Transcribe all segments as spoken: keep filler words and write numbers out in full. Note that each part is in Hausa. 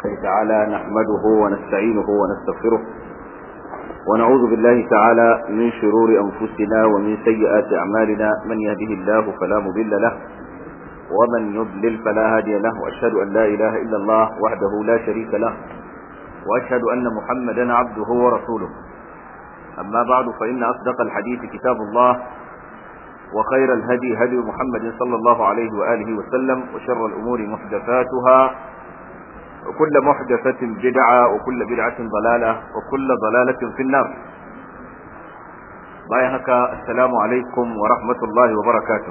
تعالى نحمده ونستعينه ونستغفره ونعوذ بالله تعالى من شرور أنفسنا ومن سيئات أعمالنا. من يهده الله فلا مضل له ومن يضلل فلا هادي له، وأشهد أن لا إله إلا الله وحده لا شريك له، وأشهد أن محمدا عبده ورسوله. أما بعد، فإن أصدق الحديث كتاب الله، وخير الهدي هدي محمد صلى الله عليه وآله وسلم، وشر الأمور محدثاتها، وكل محدثة بدعة، وكل بدعة ضلالة، وكل ضلالة في النار. بايهك السلام عليكم ورحمة الله وبركاته.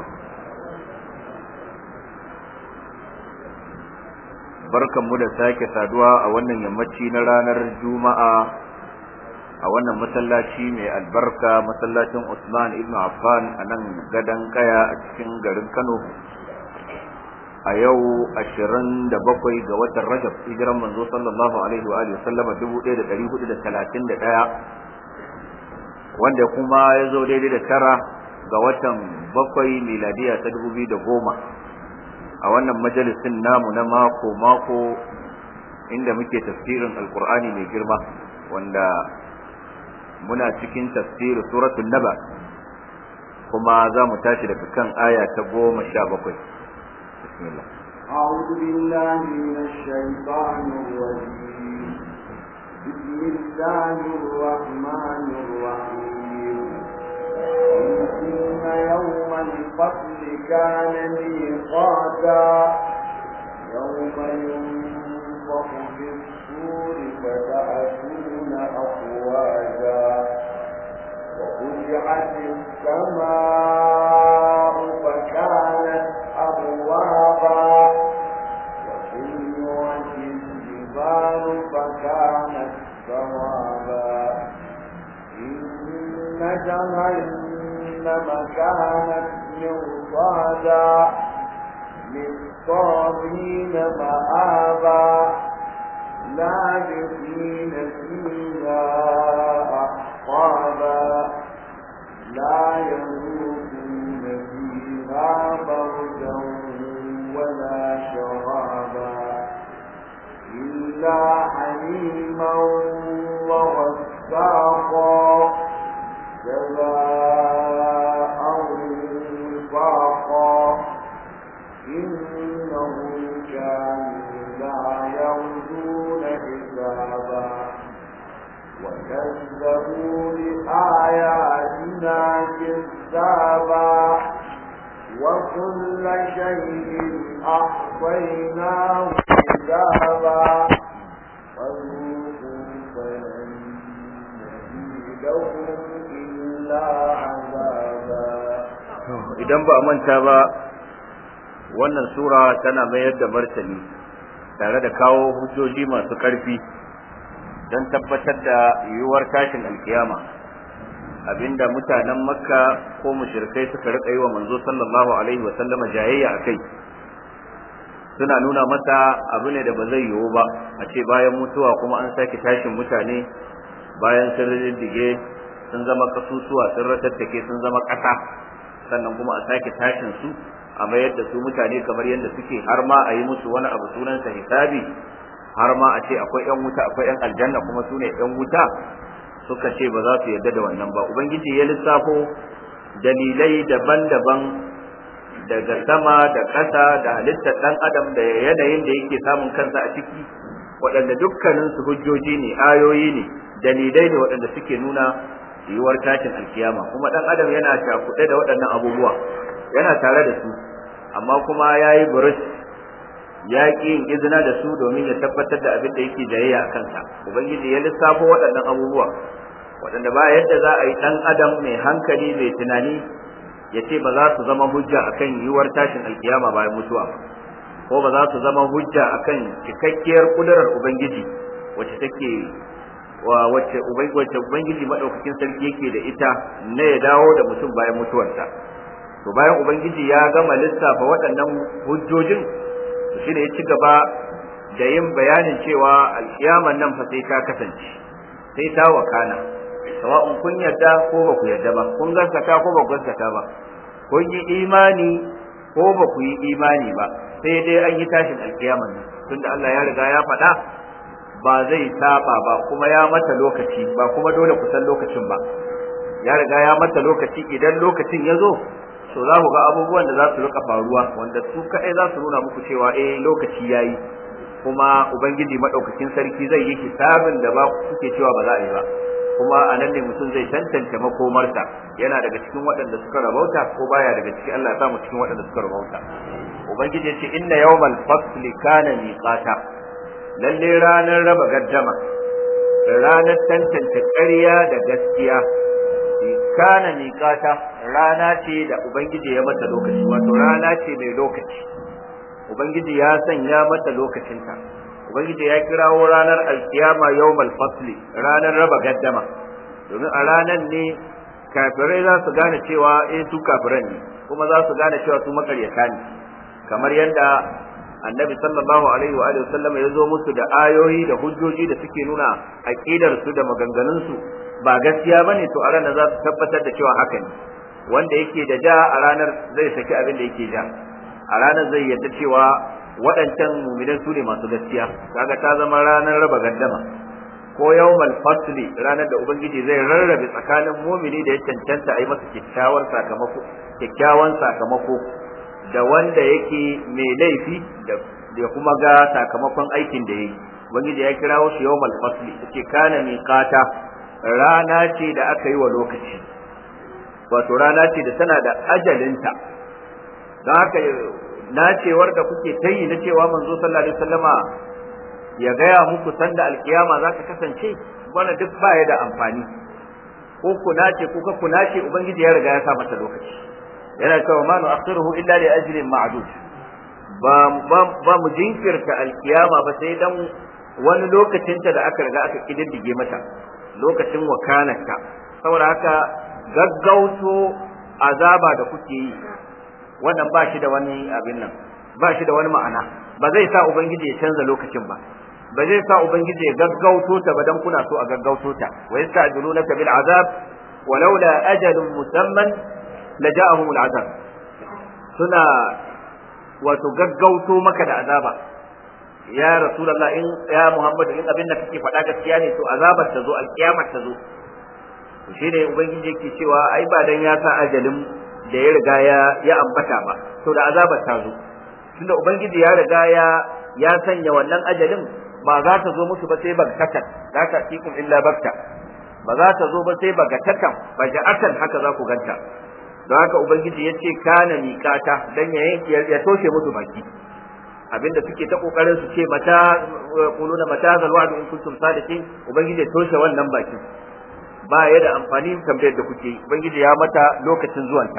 barkan mu da sake saduwa a wannan yammaci na ranar Juma'a a wannan masallaci mai albarka, masallacin Usman ibn Affan a nan gadan kaya a cikin garin Kano, a yau ashirin da bakwai ga watan Rajab, hijiran manzo sallallahu alaihi wa alihi sallama dubu ɗaya da ɗari hudu da talatin da ɗaya, wanda kuma ya zo daidai da tara ga watan bakwai miladiya ta dubu biyu da goma, a wannan majalisin namu na mako mako inda muke tafsirin alqur'ani mai girma, wanda muna cikin tafsir suratul naba, kuma za mu tashi daga kan aya ta goma sha bakwai. bismillah. أعوذ بالله من الشيطان الرجيم. بسم الله الرحمن الرحيم. إن يوم الفصل كان ميقاتا، يوم ينفخ في الصور فتأتون أفواجا، وفتحت السماء فكانت أبوابا، وسيرت الجبال فكانت سرابا، إن جهنم كانت مرصادا، للطاغين مآبا، لابثين فيها أحقابا، لا يذوقون فيها بردا ولا شرابا، إلا حميما وغساقا، جزاء وفاقا، إنهم كانوا لا يرجون حسابا، وكذبوا لآياتنا كذابا، وكل شيء أحصيناه كتابا، فذوقوا فلن نزيدكم إلا عذابا. idan ba manta ba, wannan sura tana mayar da martani tare da kawo hujjoji masu ƙarfi don tabbatar da yiwuwar tashin alkiyama, abinda mutanen Makka ko mushrikai suka rika yi wa manzo sallallahu alaihi wa sallama jayayya akai. Suna nuna masa abu ne da ba zai yiwu ba, a ce bayan mutuwa kuma an sake tashin mutane, bayan sun riddige sun zama kasusuwa, sun ratattake sun zama ƙasa, sannan kuma a sake tashin su a mayar da su mutane kamar yadda suke, har ma a yi musu wani abu sunansa hisabi, har ma a ce akwai ƴan wuta akwai ƴan aljanna kuma su ne ƴan wuta. Suka ce ba za su yarda da wannan ba. Ubangiji ya lissafo dalilai daban-daban daga sama da ƙasa da halittar ɗan adam da yanayin da yake samun kansa a ciki, waɗanda dukkaninsu hujjoji ne, ayoyi ne, dalilai ne waɗanda suke nuna yiwuwar tashin alkiyama. Kuma ɗan adam yana cakuɗe da waɗannan abubuwa, yana tare da su, amma kuma ya yi burus, ya ƙi yin izina da su domin ya tabbatar da abin da yake jayayya a kansa. Ubangiji ya lissafo waɗannan abubuwa waɗanda ba yadda za a yi ɗan adam mai hankali mai tunani ya ce ba za su zama hujja akan yiwuwar tashin alkiyama bayan mutuwa ba, ko ba za su zama hujja akan cikakkiyar kudurar Ubangiji wacce take wa wacce wacce Ubangiji madaukakin sarki yake da ita na ya dawo da mutum bayan mutuwarsa. To bayan Ubangiji ya gama lissafa waɗannan hujjojin, to shine ya ci gaba da yin bayanin cewa alkiyaman nan fa sai ta kasance, sai ta wakana, sawa'un kun yarda ko ba ku yarda ba, kun gaskata ko ba ku gaskata ba, kun yi imani ko ba ku yi imani ba, sai dai an yi tashin alkiyaman nan. tunda Allah ya riga ya faɗa ba zai saba ba, kuma ya mata lokaci, ba kuma dole kusan lokacin ba, ya riga ya mata lokaci. Idan lokacin ya zo to za ku ga abubuwan da za su rika faruwa wanda su kaɗai za su nuna muku cewa eh lokaci yayi, kuma ubangiji madaukakin sarki zai yi hisabin da ba kuke cewa ba za a yi ba, kuma a nan ne mutum zai tantance makomarsa, yana daga cikin waɗanda suka rabauta ko baya daga cikin, Allah ya samu cikin waɗanda suka rabauta. Ubangiji ya ce inna yawmal fasli kana miqata, lalle ranar raba gaddama, ranar tantance ƙarya da gaskiya, kana miqata rana ce da ubangiji ya mata lokaci, wato rana ce mai lokaci, ubangiji ya sanya mata lokacinta. ubangiji ya kirawo ranar alkiyama yawmal fasli, ranar raba gaddama, domin a ranar ne kafirai za su gane cewa eh su kafiran ne, kuma za su gane cewa su makaryata ne, kamar yadda annabi sallallahu alaihi wa alihi wasallam ya zo musu da ayoyi da hujjoji da suke nuna aqidar su da maganganun su ba gaskiya bane, to a ranar za su tabbatar da cewa haka ne. Wanda yake da ja a ranar zai saki abin da yake ja, a ranar zai yarda cewa waɗancan mu'minan su ne masu gaskiya, kaga ta zama ranar raba gaddama. Ko yawmal fasli, ranar da ubangiji zai rarrabe tsakanin mu'mini da ya cancanta a yi masa kyakkyawar sakamako, kyakkyawan sakamako, da wanda yake mai laifi da kuma ga sakamakon aikin da yayi. Ubangiji ya kirawo shi yawmal fasli, yace kana miqata, rana ce da aka yi wa lokaci, wato rana ce da tana da ajalinta. Don haka nacewar da kuke ta yi na cewa manzo sallallahu alaihi wasallama ya gaya muku sanda alkiyama za ta kasance, wannan duk baya da amfani. Ko ku nace ko ku nace, ubangiji ya riga ya sa mata lokaci. Yana cewa ma nu akhiruhu illa li ajlin ma'dud, ba ba mu jinkirta alkiyama ba sai dan wani lokacin ta da aka riga aka kididdige mata, lokacin wakanarta. Saboda haka gaggauto azaba da kuke yi wannan ba shi da wani abin nan, ba shi da wani ma'ana, ba zai sa ubangiji ya canza lokacin ba, ba zai sa ubangiji ya gaggauto ta ba dan kuna so a gaggauto ta. Wa yasta'jilunaka bil azab walaula ajalun musamman laja'ahum al azab, suna wato gaggauto maka da azaba ya rasulullah, in ya muhammadu in abin da kake faɗa gaskiya ne to azabar ta zo, alkiyamar ta zo. Shi ne ubangiji yake cewa ai ba dan ya sa ajalin da ya riga ya ya ambata ba, to da azabar ta zo. Tunda ubangiji ya riga ya ya sanya wannan ajalin, ba za ta zo musu ba sai bagtatan, za ta tikum illa bagta, ba za ta zo ba sai bagatatan, baja'atan, haka za ku ganta. Don haka ubangiji ya ce kana miƙata, dan ya ya toshe musu baki, abinda suke ta kokarin su ce mata quluna mata zal wa'du in kuntum sadiqin, ubangiji ya toshe wannan bakin, ba ya da amfani tambayar da kuke yi. Ubangiji ya mata lokacin zuwanta.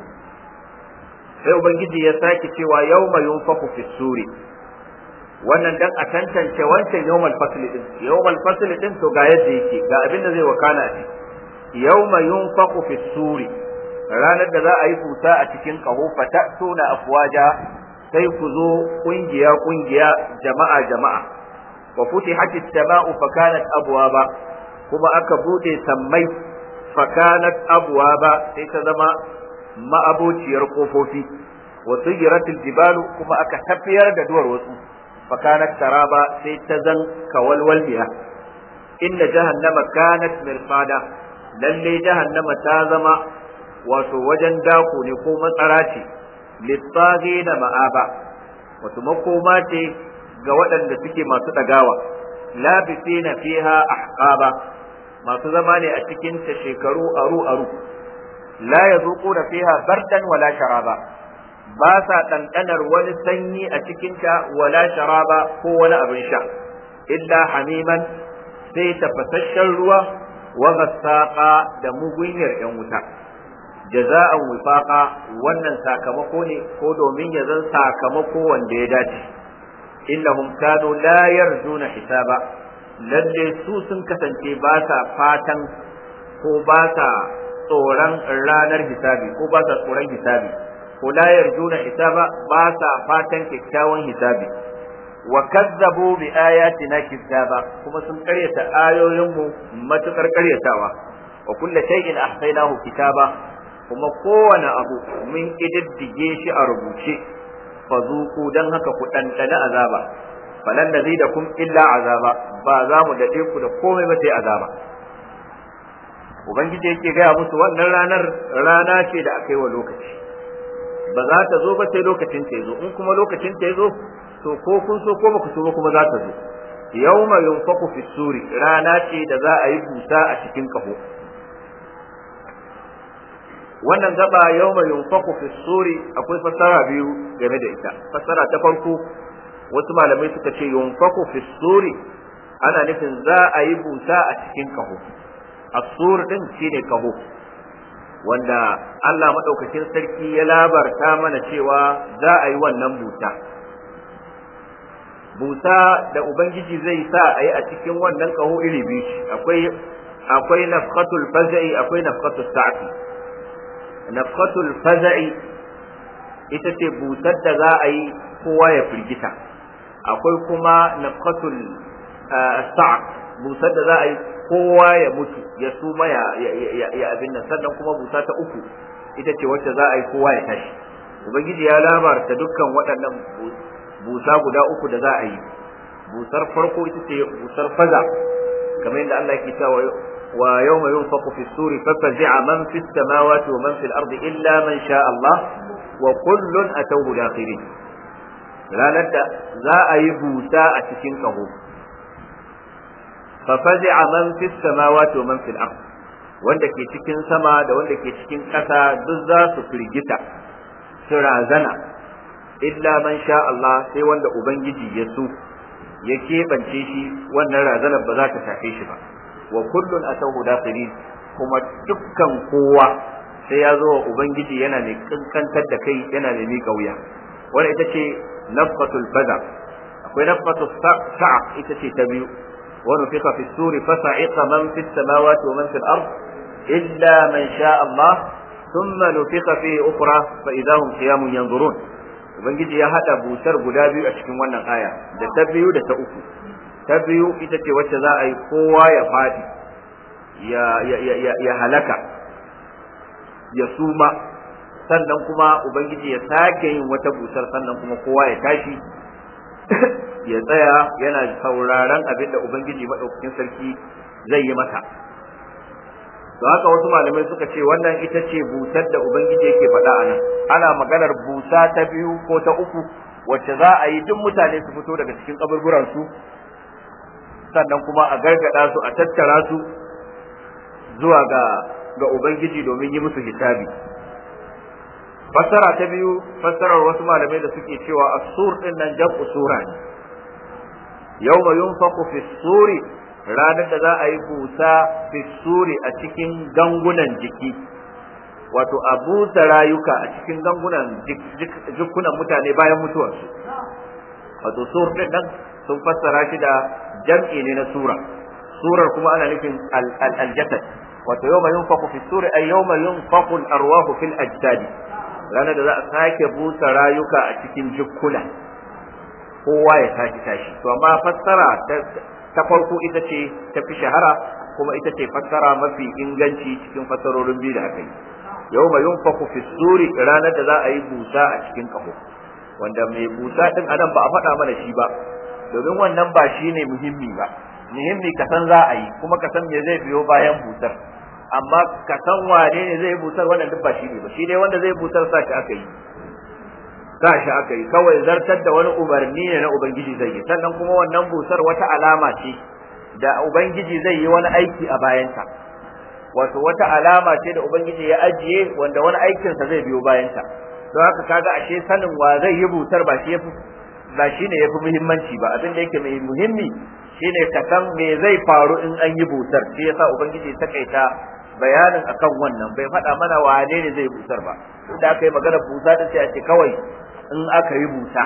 Sai ubangiji ya sake cewa yawma yunfaku fi suri, wannan dan a tantance wancan yawmal fasl din. Yawmal fasl din to ga yadda yake, ga abin da zai wakana a ciki. Yawma yunfaku fi suri, ranar da za a yi fusa a cikin kaho, fatatuna afwaja, sai ku zo kungiya kungiya, jama'a jama'a. Wa futihatis sama'u fakanat abwaba, kuma aka bude sammai, fakanat abwaba, sai ta zama ma'abociyar kofofi. Wa sujiratil jibalu, kuma aka tafiyar da duwar wasu, fakanat taraba, sai ta zan kawalwalmiya. Inna jahannama kanat mirsada, lalle jahannama ta zama wato wajen dako ne ko matsara ce, littagina ma'aba, wato makoma ce ga waɗanda suke masu ɗagawa, labisina fiha ahqaba, masu zama ne a cikin ta shekaru aru aru, la yazuquna fiha bardan wala sharaba, ba sa ɗanɗanar wani sanyi a cikin ta wala sharaba ko wani abin sha, illa hamiman, sai tafasasshen ruwa, wa gassaqa, da mugunyar yan wuta. Jaza'an wifaqa, wannan sakamako ne ko domin ya zan sakamako wanda ya dace. Innahum kanu la yarjuna hisaba, lalle su sun kasance ba sa fatan ko ba sa tsoron ranar hisabi, ko ba sa tsoron hisabi, ko la yarjuna hisaba, ba sa fatan kyakkyawan hisabi. Wa kazzabu bi ayatina kizzaba, kuma sun karyata ayoyinmu matukar karyatawa. Wa kullu shay'in ahsaynahu kitaba, kuma kowane abu mun kididdige shi a rubuce. Fazuku, dan haka ku ɗanɗana azaba, falan nazidakum illa azaba ba za mu dade ku da komai ba sai azaba ubangiji yake gaya musu wannan ranar rana ce da aka yi wa lokaci ba za ta zo ba sai lokacin ta zo in kuma lokacin ta zo to ko kun so ko baku so ba kuma za ta zo yawma yunfaku fi suri rana ce da za a yi busa a cikin kaho wannan gaba yawma yunfaku fi suri akwai fassara biyu game da ita fassara ta farko wasu malamai suka ce yunfaku fi suri ana nufin za a yi busa a cikin kaho as-sur din shine kaho wanda Allah madaukakin sarki ya labarta mana cewa za a yi wannan busa busa da ubangiji zai sa a yi a cikin wannan kaho iri biyu akwai akwai nafqatul faza'i akwai nafqatus sa'ati nafqatul faza'i ita ce busar da za a yi kowa ya firgita akwai kuma nafqatul sa'at busar da za a yi kowa ya mutu ya suma ya ya abin nan sannan kuma busa ta uku ita ce wacce za a yi kowa ya tashi ubangiji ya labarta dukkan waɗannan busa guda uku da za a yi busar farko ita ce busar faza kamar yadda Allah yake cewa wa yawma yunfaqu fi suri fafazi'a man fi samawati wa man fi al-ardi illa man sha Allah wa kullun atawhu dakhirin ranar da za a yi busa a cikin kaho fafazi'a man fi samawati wa man fi al-ardi wanda ke cikin sama da wanda ke cikin ƙasa duk za su firgita su razana illa man sha Allah sai wanda ubangiji ya so ya keɓance shi wannan razanar ba za ta shafe shi ba wa kullun atawhu dakhirin kuma dukkan kowa sai ya zo wa ubangiji yana mai kankantar da kai yana mai miƙa wuya wannan ita ce nafqatul faza akwai nafqatus sa'a ita ce ta biyu wa nufiqa fi suri fasa'iqa man fis samawati wa man fil ard illa man sha Allah thumma nufiqa fi ukhra fa idahum qiyamun yanzurun ubangiji ya hada busar guda biyu a cikin wannan aya da ta biyu da ta uku ta biyu ita ce wacce za a yi kowa ya fadi ya ya ya ya halaka ya suma sannan kuma ubangiji ya sake yin wata busar sannan kuma kowa ya tashi ya tsaya yana sauraron abin da ubangiji madaukakin sarki zai yi masa don haka wasu malamai suka ce wannan ita ce busar da ubangiji yake faɗa a nan ana maganar busa ta biyu ko ta uku wacce za a yi duk mutane su fito daga cikin kaburburansu sannan kuma a gargada su a tattara su zuwa ga ga ubangiji domin yi musu hisabi fassara ta biyu fassarar wasu malamai da suke cewa as-sur din nan jam'u sura ne yawma yunfaqu fi suri ranar da za a yi busa fi suri a cikin gangunan jiki wato a busa rayuka a cikin gangunan jikunan mutane bayan mutuwarsu wato sur din nan sun fassara shi da jam'i ne na sura surar kuma ana nufin al-jasad wato yawma yunfaqu fi suri ay yawma yunfaqu al-arwahu fil ajdad ranar da za a sake busa rayuka a cikin jikuna kowa ya tashi tashi to amma fassara ta farko ita ce ta fi shahara kuma ita ce fassara mafi inganci cikin fassarorin biyu da aka yi yau mai yunfaku fi suri ranar da za a yi busa a cikin kaho wanda mai busa din anan ba a faɗa mana shi ba domin wannan ba shi ne muhimmi ba muhimmi ka san za a yi kuma ka san me zai biyo bayan busar amma ka san wane ne zai busar wannan duk ba shi ne ba shi dai wanda zai busar sa shi aka yi sa shi aka yi kawai zartar da wani umarni ne na ubangiji zai yi sannan kuma wannan busar wata alama ce da ubangiji zai yi wani aiki a bayanta wato wata alama ce da ubangiji ya ajiye wanda wani aikinsa zai biyo bayanta don haka kaga ashe sanin wa zai yi busar ba shi yafi ba shine yafi muhimmanci ba abin da yake mai muhimmi shine ka san me zai faru in an yi busar shi yasa ubangiji ta kaita bayanin akan wannan bai faɗa mana wane ne zai busar ba inda aka yi magana busa din sai a ce kawai in aka yi busa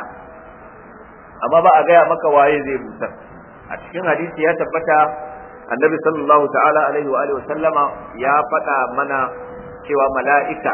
amma ba a gaya maka waye zai busar a cikin hadisi ya tabbata annabi sallallahu ta'ala alaihi wa alihi wa sallama ya faɗa mana cewa mala'ika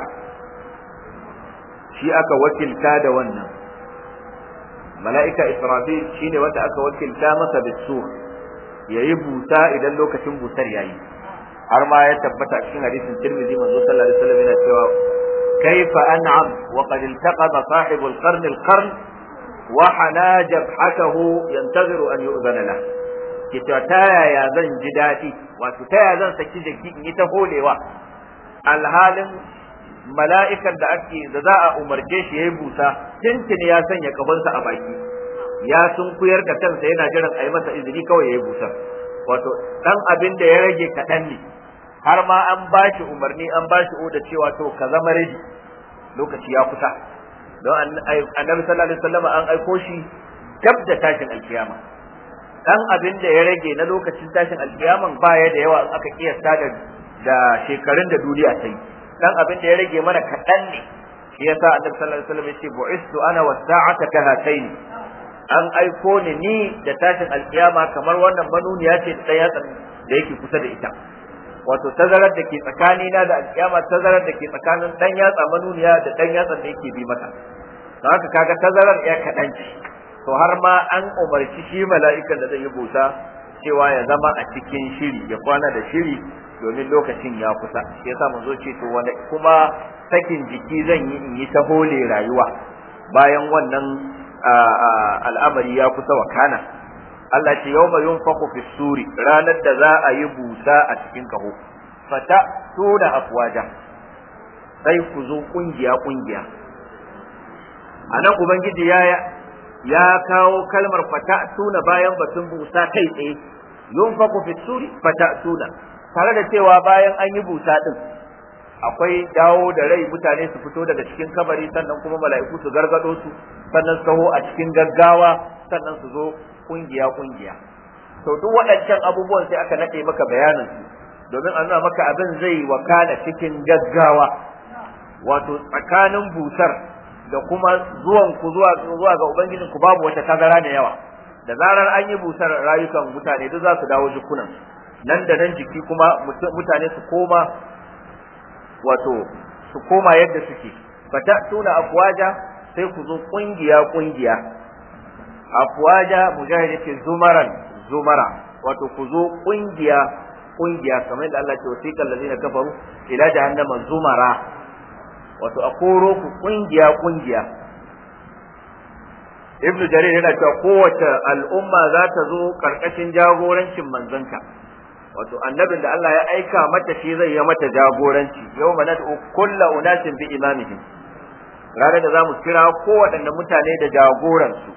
shi aka wakilta da wannan mala'ika Israfil shine wanda aka wakilta masa bisur yayi busa idan lokacin busar yayi har ma ya tabbata cikin hadisin Tirmidhi manzo sallallahu alaihi wasallam yana cewa kaifa an'am wa qad iltaqama sahibul qarn al-qarn wa hana jabhatahu yantaziru an yu'zana la ke ta yaya zan ji dadi wato ta yaya zan saki jiki in yi ta holewa alhalin mala'ikan da ake da za a umarce shi yayi busa tintin ya sanya kabansa a baki ya sunkuyar da kansa yana jiran a yi masa izini kawai yayi busa wato dan abin da ya rage kaɗan ne har ma an bashi umarni an bashi oda cewa to ka zama ready lokaci ya kusa don annabi sallallahu alaihi wasallam an aiko shi gab da tashin alkiyama dan abin da ya rage na lokacin tashin alkiyaman baya da yawa in aka kiyasta da da shekarun da duniya ta yi dan abin da ya rage mana kaɗan ne shi yasa annabi sallallahu alaihi wasallam yace bu'istu ana was-sa'ata kahatayn an aiko ni ni da tashin alkiyama kamar wannan manuniya ce da yatsan da yake kusa da ita wato tazarar da ke tsakani na da alkiyama tazarar da ke tsakanin dan yatsa manuniya da dan yatsan da yake bi mata don haka kaga tazarar ya kaɗan ce to har ma an umarci shi mala'ikan da zai yi busa cewa ya zama a cikin shiri ya kwana da shiri domin lokacin ya kusa shi yasa mun zo ce to wanda kuma sakin jiki zan yi in yi ta hole rayuwa bayan wannan al'amari ya kusa wakana Allah ce yawma yunfaqu fi suri ranar da za a yi busa a cikin kaho fata tuna afwaja sai ku zo kungiya kungiya anan ubangiji ya ya kawo kalmar fata tuna bayan batun busa kai tsaye yunfaqu fi suri fata tuna tare da cewa bayan an yi busa din akwai dawo da rai mutane su fito daga cikin kabari sannan kuma mala'iku su gargado su sannan su taho a cikin gaggawa sannan su zo kungiya kungiya to duk waɗancan abubuwan sai aka nade maka bayanin su domin an nuna maka abin zai wakana cikin gaggawa wato tsakanin busar da kuma zuwan ku zuwa zuwa ga ubangijin ku babu wata tazara da yawa da zarar an yi busar rayukan mutane duk za su dawo jikunan nan da nan jiki kuma mutane su koma wato su koma yadda suke fata tuna afwaja sai ku zo kungiya kungiya afwaja mujahid yake zumaran zumara wato ku zo kungiya kungiya kamar da Allah ya ce wasiqal ladina kafaru ila jahannama zumara wato a koro ku kungiya kungiya ibn jarir yana cewa kowace al'umma za ta zo karkashin jagorancin manzanka wato annabin da Allah ya aika mata shi zai yi mata jagoranci yawma nad'u kullu unasin bi imamihim ranar da zamu kira kowaɗanne mutane da jagoransu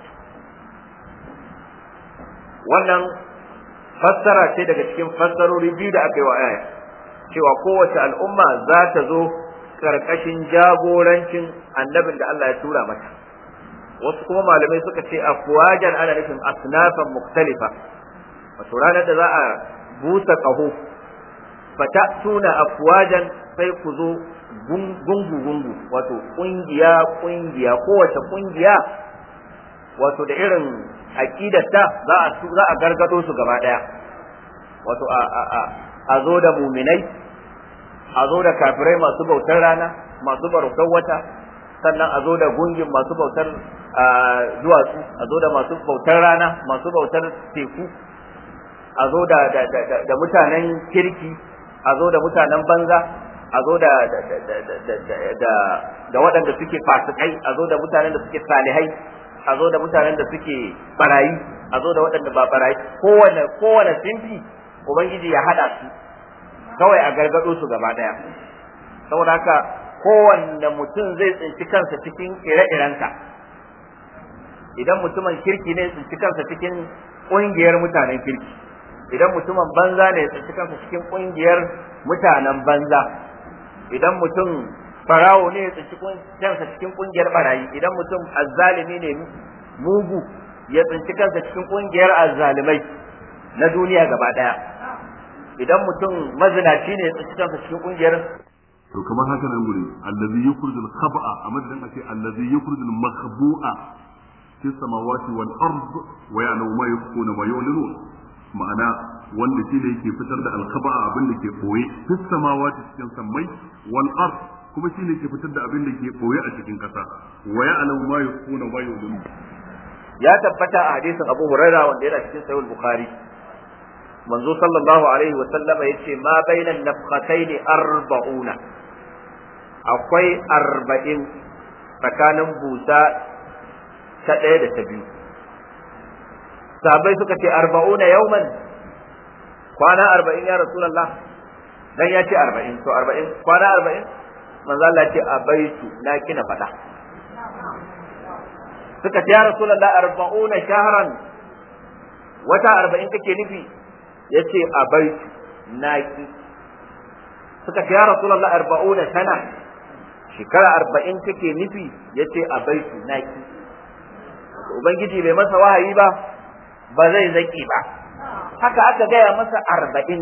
wannan fassara ce daga cikin fassarori biyu da aka yi wa aya cewa kowace al'umma za ta zo karkashin jagorancin annabin da Allah ya tura mata wasu kuma malamai suka ce afwajan ana nufin asnafan mukhtalifa wato ranar da za a busa ƙaho fata tuna afwajan sai ku zo gungu gungu wato kungiya kungiya kowace kungiya wato da irin aqidarta za a za a gargado su gaba daya wato a a a a zo da muminai a zo da kafirai masu bautar rana masu bautar wata sannan a zo da gungin masu bautar duwatsu a zo da masu bautar rana masu bautar teku a zo da da mutanen kirki a zo da mutanen banza a zo da da da waɗanda suke fasikai a zo da mutanen da suke salihai a zo da mutanen da suke barayi a zo da waɗanda ba barayi kowane kowane sinfi ubangiji ya hada su kawai a gargado su gaba daya saboda haka kowanne mutum zai tsinci kansa cikin ire-irensa idan mutumin kirki ne ya tsinci kansa cikin ƙungiyar mutanen kirki idan mutumin banza ne ya tsinci kansa cikin ƙungiyar mutanen banza idan mutum farawo ne ya tsinci kansa cikin ƙungiyar barayi idan mutum azzalimi ne mugu ya tsinci kansa cikin ƙungiyar azzalimai na duniya gaba daya idan mutum mazinaci ne ya tsinci kansa cikin ƙungiyar to kamar haka nan guri allazi yukhrijul khaba'a a madadin ake allazi yukhrijul makhbu'a fi samawati wal ard wa ya'lamu ma yukhfuna wa yu'linun ma'ana wanda shi ne yake fitar da alkhaba'a abin da ke koye fi samawati cikin sammai wal ard kuma shi ne yake fitar da abin da ke koye a cikin kasa wa ya'lamu ma yukhfuna wa yu'linun ya tabbata a hadisin Abu Hurairah wanda yana cikin Sahih Bukhari manzo sallallahu alaihi wa sallama yace ma bainan nafkhatayn arba'una akwai arba'in tsakanin busa ta ɗaya da ta biyu sahabbai suka ce arba'una yawman kwana arba'in ya rasulullah dan ya ce arba'in to arba'in kwana arba'in manzo Allah ya ce abaitu na kina fada suka ce ya rasulullah arba'una shahran wata arba'in kake nufi yace abaitu na ki suka ce ya rasulullah arba'una sana shekara arba'in kake nufi yace abaitu na ki ubangiji bai masa wahayi ba ba zai zaki ba haka aka gaya masa arba'in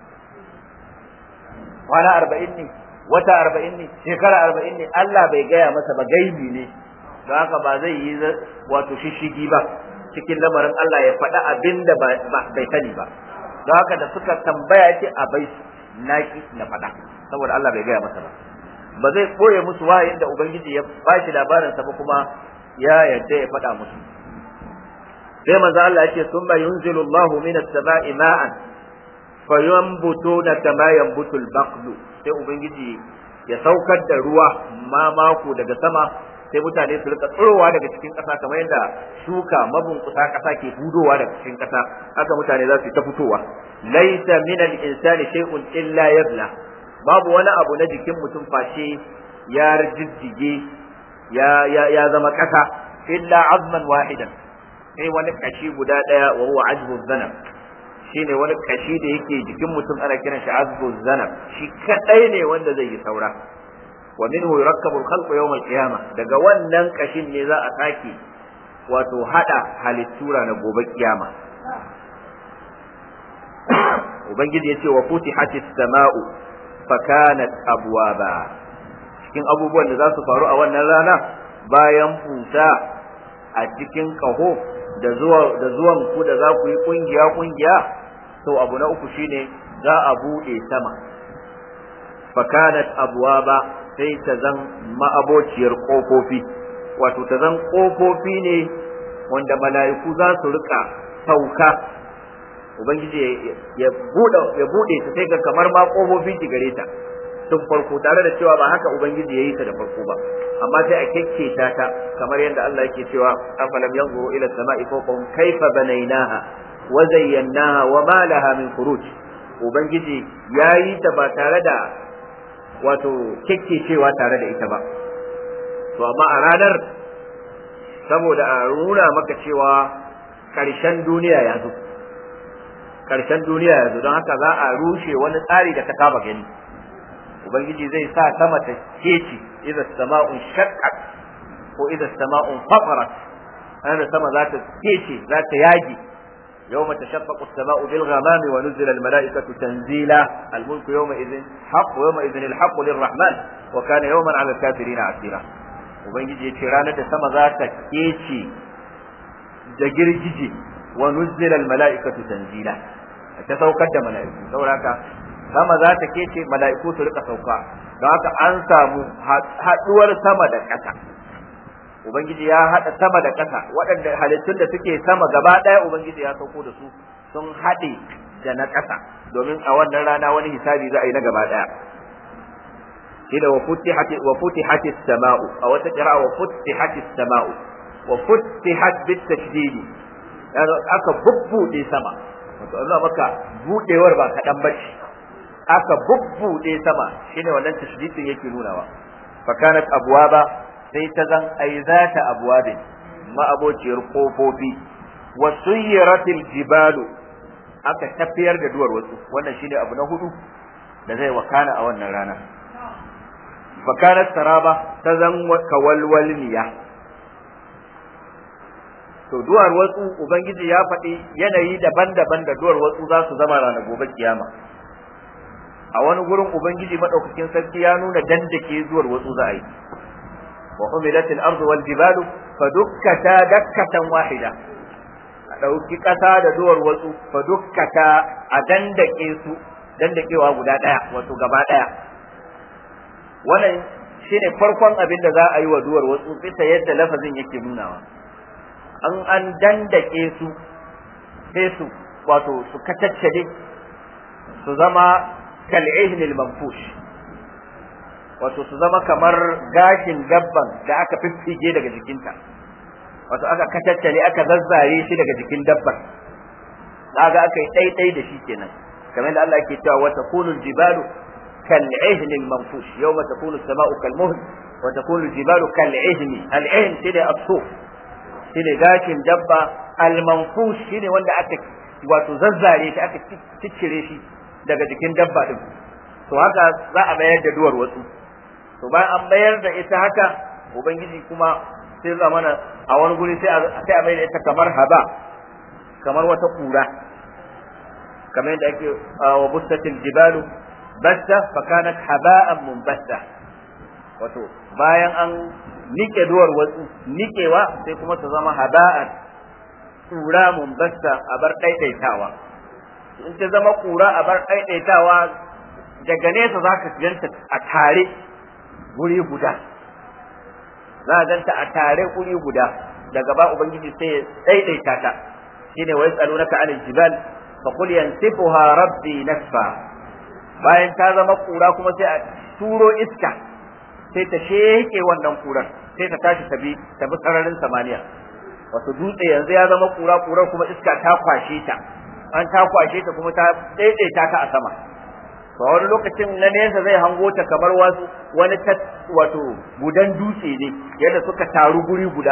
kwana arba'in ne wata arba'in ne shekara arba'in ne Allah bai gaya masa ba gaibi ne don haka ba zai yi wato shishigi ba cikin lamarin Allah ya faɗa abin da bai sani ba don haka da suka tambaya ce a bai naki na faɗa saboda Allah bai gaya masa ba ba zai koye musu wahayin da ubangiji ya bashi labarin sa ba kuma ya yadda ya faɗa musu sai manzo Allah yake summa yunzilu Allahu minas sama'i ma'an fayambutuna kama yambutul baqlu sai ubangiji ya saukar da ruwa ma mako daga sama sai mutane su rika tsirowa daga cikin ƙasa kamar yadda shuka mabunkusa ƙasa ke hudowa daga cikin ƙasa haka mutane za su ta fitowa laisa min al-insani shay'un illa yabla babu wani abu na jikin mutum face ya rijjige ya ya ya zama ƙasa illa azman wahidan sai wani kashi guda daya wa huwa ajbu zanab shine wani kashi da yake jikin mutum ana kiran shi azbu zanab shi kadai ne wanda zai yi saura wa minhu yurakkabu al-khalqu yawm al-qiyamah daga wannan kashin ne za a sake wato hada halittura na gobe kiyama ubangiji yace wa futihatis sama'u fakanat abwaba cikin abubuwan da za su faru a wannan rana bayan fusa a cikin kaho da zuwa da zuwan ku da za ku yi kungiya kungiya to abu na uku shine za a bude sama fakanat abwaba sai ta zan ma'abociyar kofofi wato ta zan kofofi ne wanda mala'iku za su rika sauka ubangiji ya bude ya bude ta sai ga kamar ma kofofi ki gare ta tun farko tare da cewa ba haka ubangiji yayi ta da farko ba amma sai a kekketa ta kamar yadda Allah yake cewa afalam yanzuru ila samai fawqahum kayfa banaynaha wa zayyanaha wa ma laha min furuj ubangiji yayi ta ba tare da wato kekkecewa tare da ita ba to amma a ranar saboda a nuna maka cewa karshen duniya ya zo karshen duniya ya zo don haka za a rushe wani tsari da ka saba gani ubangiji zai sa sama ta keci idza sama'un shaqqat ko idza sama'un fatarat ana sama za ta keci za ta yagi yawma tashaqqaqu as-sama'u bil ghamami wa nuzila al mala'ikatu tanzila al mulku yawma idhin haqq yawma idhin al haqq lirrahman wa kana yawman 'ala al kafirin 'asira ubangiji yace ranar da sama za ta keci da girgije wa nuzila al mala'ikatu tanzila ta saukar da mala'iku sauraka sama za ta kece mala'iku su rika sauka don haka an samu haduwar sama da ƙasa ubangiji ya hada sama da ƙasa waɗanda halittun da suke sama gaba ɗaya ubangiji ya sauko da su sun haɗe da na ƙasa domin a wannan rana wani hisabi za a yi na gaba ɗaya shi da wa futihat as-sama'u a wata qira'a wa futihat as-sama'u wa futihat bit-tashdid aka bubbude sama wato Allah maka budewar ba kadan bace aka bubbude sama shine wannan tashdidin yake nunawa fa kanat abwaba sai ta zan aizata abwabin ma abociyar kofofi wa suyiratil jibalu aka tafiyar da duwar wasu wannan shine abu na hudu da zai wakana a wannan rana fa kanat saraba ta zan kawalwalniya to duwar wasu ubangiji ya faɗi yanayi daban-daban da duwar wasu za su zama ranar gobe kiyama a wani gurin ubangiji madaukakin sarki ya nuna dandake zuwar wasu za a yi wa humilat al-ardu wal jibalu fadukkata dakkatan wahida a dauki kasa da zuwar wasu fadukkata a dandake su dandakewa guda daya wato gaba daya wannan shine farkon abin da za a yi wa zuwar wasu bisa yadda lafazin yake nunawa an an dandake su sai su wato su kacaccade su zama kal'ihn al-manfush wato su zama kamar gashin dabban da aka fiffige daga jikinta wato aka katattale aka zazzare shi daga jikin dabbar kaga aka yi daidai da shi kenan kamar da Allah yake cewa wa takunu jibalu كالعهن المنفوش يوم تكون السماء كالمهل وتكون الجبال كالعهن العهن شيء الصوف شيء gashin dabba المنفوش shine wanda aka wato zazzare shi aka ciccire shi daga jikin dabba din to haka za a mayar da duwar wasu to bayan an mayar da ita haka ubangiji kuma sai zamana a wani guri sai a sai a mayar da ita kamar haba kamar wata kura kamar yadda ake wa bustatil jibalu basta fakanat haba'an munbasta wato bayan an nike duwar wasu nikewa sai kuma ta zama haba'an kura munbasta a bar daidaitawa in ta zama kura a bar daidaitawa daga nesa zaka ganta a tare guri guda za ka ganta a tare guri guda daga ba ubangiji sai ya daidaita ta shine wa yasalunaka anil jibal fa qul yansifuha rabbi nasfa bayan ta zama kura kuma sai a turo iska sai ta sheke wannan kurar sai ta tashi ta bi ta bi sararin samaniya wato dutse yanzu ya zama kura kurar kuma iska ta kwashe ta an ta kwashe ta kuma ta daidaita ta a sama to wani lokacin na nesa zai hango ta kamar wasu wani ta wato gudan dutse ne yadda suka taru guri guda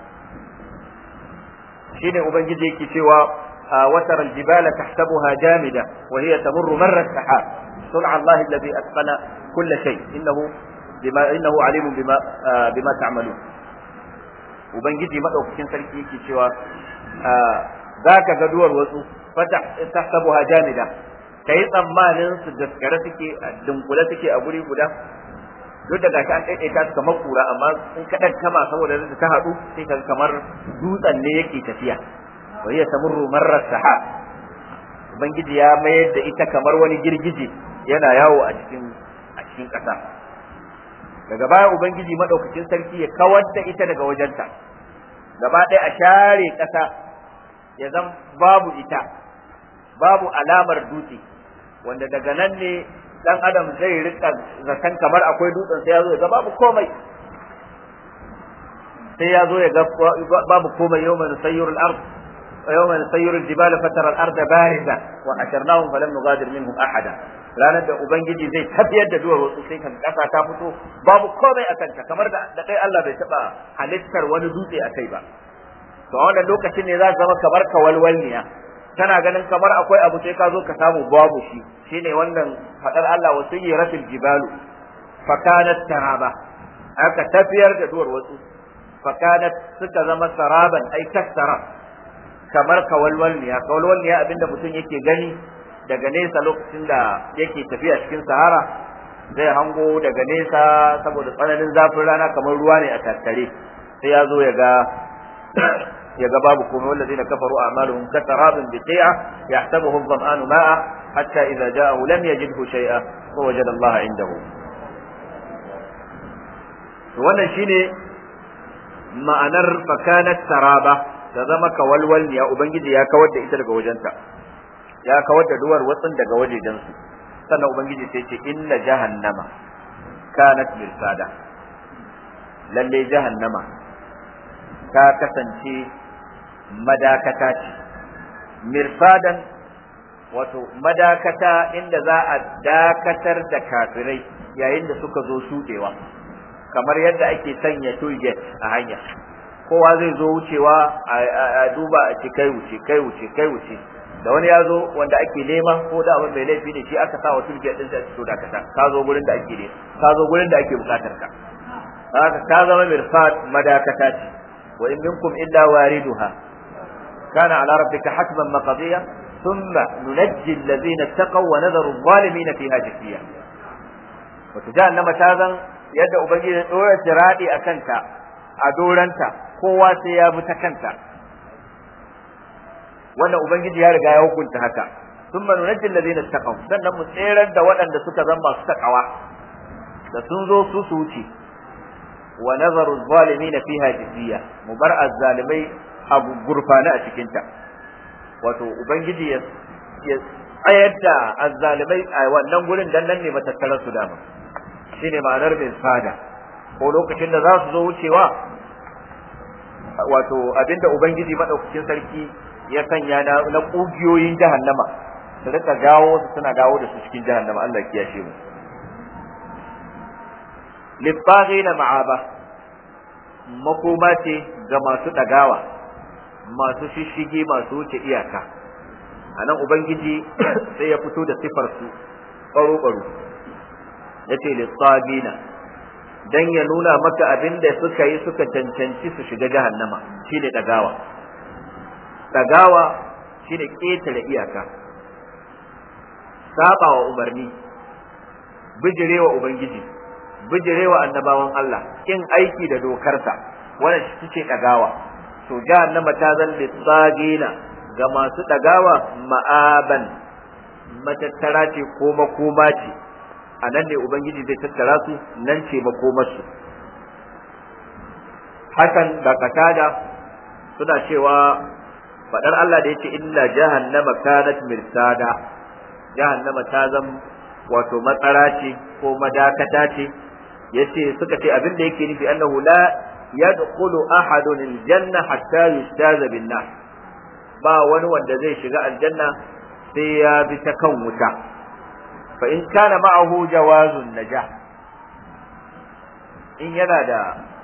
shine ubangiji yake cewa وترى الجبال تحسبها جامدة وهي تمر مر السحاب صنع الله الذي أتقن كل شيء إنه بما إنه عليم بما آه بما تعملون وبنجدي ما أوكسين سلكي كي شوا ذاك جدور وسو فتحسبها جامدة كي تمانين سجسكرتك دنقلتك أبوري بدا duk da gashi an ɗaiɗaita su kamar kura amma in kaɗan kama saboda da ta haɗu sai ka kamar dutsen ne yake tafiya wa hiya tamurru marra sahab ubangiji ya mayar da ita kamar wani girgije yana yawo a cikin a cikin ƙasa daga baya ubangiji madaukakin sarki ya kawar da ita daga wajenta gaba ɗaya a share ƙasa ya zan babu ita babu alamar dutse wanda daga nan ne dan adam zai rika zakan kamar akwai dutsen sai ya zo ya ga babu komai sai ya zo ya ga babu komai yawman sayyurul ard yawman sayyurul jibal fatara al arda bariza wa asharnahum falam nugadir minhum ahada ranar da ubangiji zai tafiyar da duwar wasu sai kan kasa ta fito babu komai akan ta kamar da da kai Allah bai taba halittar wani dutse akai ba to a wannan lokacin ne za ka zama kamar kawalwalniya kana ganin kamar akwai abu sai ka zo ka samu babu shi shine wannan fadar Allah wa sayyiratil jibalu fakanat taraba aka tafiyar da duwar wasu fakanat suka zama saraban ai kasara kamar kawalwalniya kawalwalniya abinda mutum yake gani daga nesa lokacin da yake tafiya cikin sahara zai hango daga nesa saboda tsananin zafin rana kamar ruwa ne a tattare sai ya zo ya ga ya ga babu komai wallazina kafaru a'maluhum katarabin biqi'a yahsabuhu adh-dhama'anu ma'a hatta idza ja'ahu lam yajidhu shay'a wa wajada Allah 'indahu to wannan shine ma'anar fakanat taraba da zama kawalwal ya ubangiji ya kawar da ita daga wajenta ya kawar da duwar watsin daga wajejen su sannan ubangiji sai ce inna jahannama kanat mirsada lalle jahannama ta kasance madakata ce mirsadan wato madakata inda za a dakatar da kafirai yayin da suka zo shudewa kamar yadda ake sanya toll gate a hanya kowa zai zo wucewa a duba a ce kai wuce kai wuce kai wuce da wani ya zo wanda ake nema ko da abin mai laifi ne shi aka sa wa toll gate din sai to dakata ka zo gurin da ake ne ka zo gurin da ake bukatar ka haka ka zama mirsad madakata ce wa in minkum illa wariduha kana ala rabbika hatman maqdiya thumma nunajji alladhina ittaqaw wa nadharu adh-dhalimina fiha jafiya wato jahannama ta zan yadda ubangiji ya dora tiradi akan ta a doranta kowa sai ya bi ta kanta wannan ubangiji ya riga ya hukunta haka thumma nunajji alladhina ittaqaw sannan mu tserar da waɗanda suka zama masu takawa da sun zo su su wuce wa nazaru adh-dhalimina fiha jafiya mubar az-zalimai abu gurfana a cikin ta wato ubangiji ya tsayar da az-zalimai a wannan gurin dan nan ne matattarar su dama shine ma'anar bin sada ko lokacin da za su zo wucewa wato abinda ubangiji madaukakin sarki ya sanya na, na kugiyoyin jahannama su rika gawo su suna dawo da su cikin jahannama Allah ya kiyashe mu libaghina ma'aba makoma ce ga masu dagawa masu shishige masu wuce iyaka anan ubangiji sai ya fito da sifar su baro baro yace lisabina dan ya nuna maka abinda suka yi suka cancanci su shiga jahannama shine dagawa dagawa shine ketare iyaka sabawa umarni bijirewa ubangiji bijirewa annabawan Allah kin aiki da dokarsa wannan shi ce dagawa to jahannama ta zan litsagina ga masu dagawa ma'aban matattara ce ko makoma ce a nan ne ubangiji zai tattara su nan ce makomarsu hakan da katada suna cewa fadar Allah da yace illa jahannama kanat mirsada jahannama ta zam wato matsara ce ko madakata ce yace suka ce abin da yake nufi annahu la yadkhulu ahadun aljanna hatta yustaza bin nar ba wani wanda zai shiga aljanna sai ya bi ta kan wuta fa in kana ma'ahu jawazun najah in yana da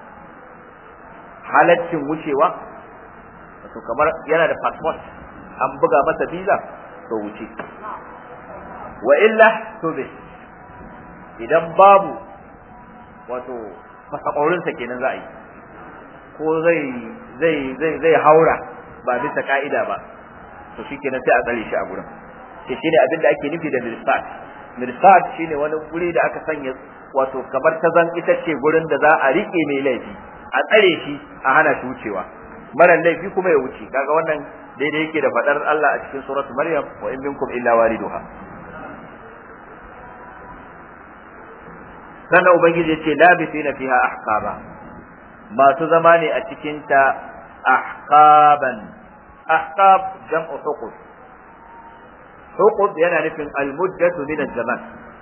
halaccin wucewa to kamar yana da passport an buga masa visa to wuce wa illa to bi idan babu wato masakorinsa kenan za a yi ko zai zai zai zai haura ba bisa ka'ida ba to shikenan sai a tsare shi a gurin shi shine abin da ake nufi da mirsad mirsad shine wani guri da aka sanya wato kamar ta zan ita ce gurin da za a rike mai laifi a tsare shi a hana shi wucewa mara laifi kuma ya wuce kaga wannan daidai yake da fadar Allah a cikin suratul maryam wa in minkum illa waliduha sannan ubangiji yace labithina fiha ahqaba masu zama ne a cikin ta ahqaban ahqab jam'u huqub huqub yana nufin almuddatu min az-zaman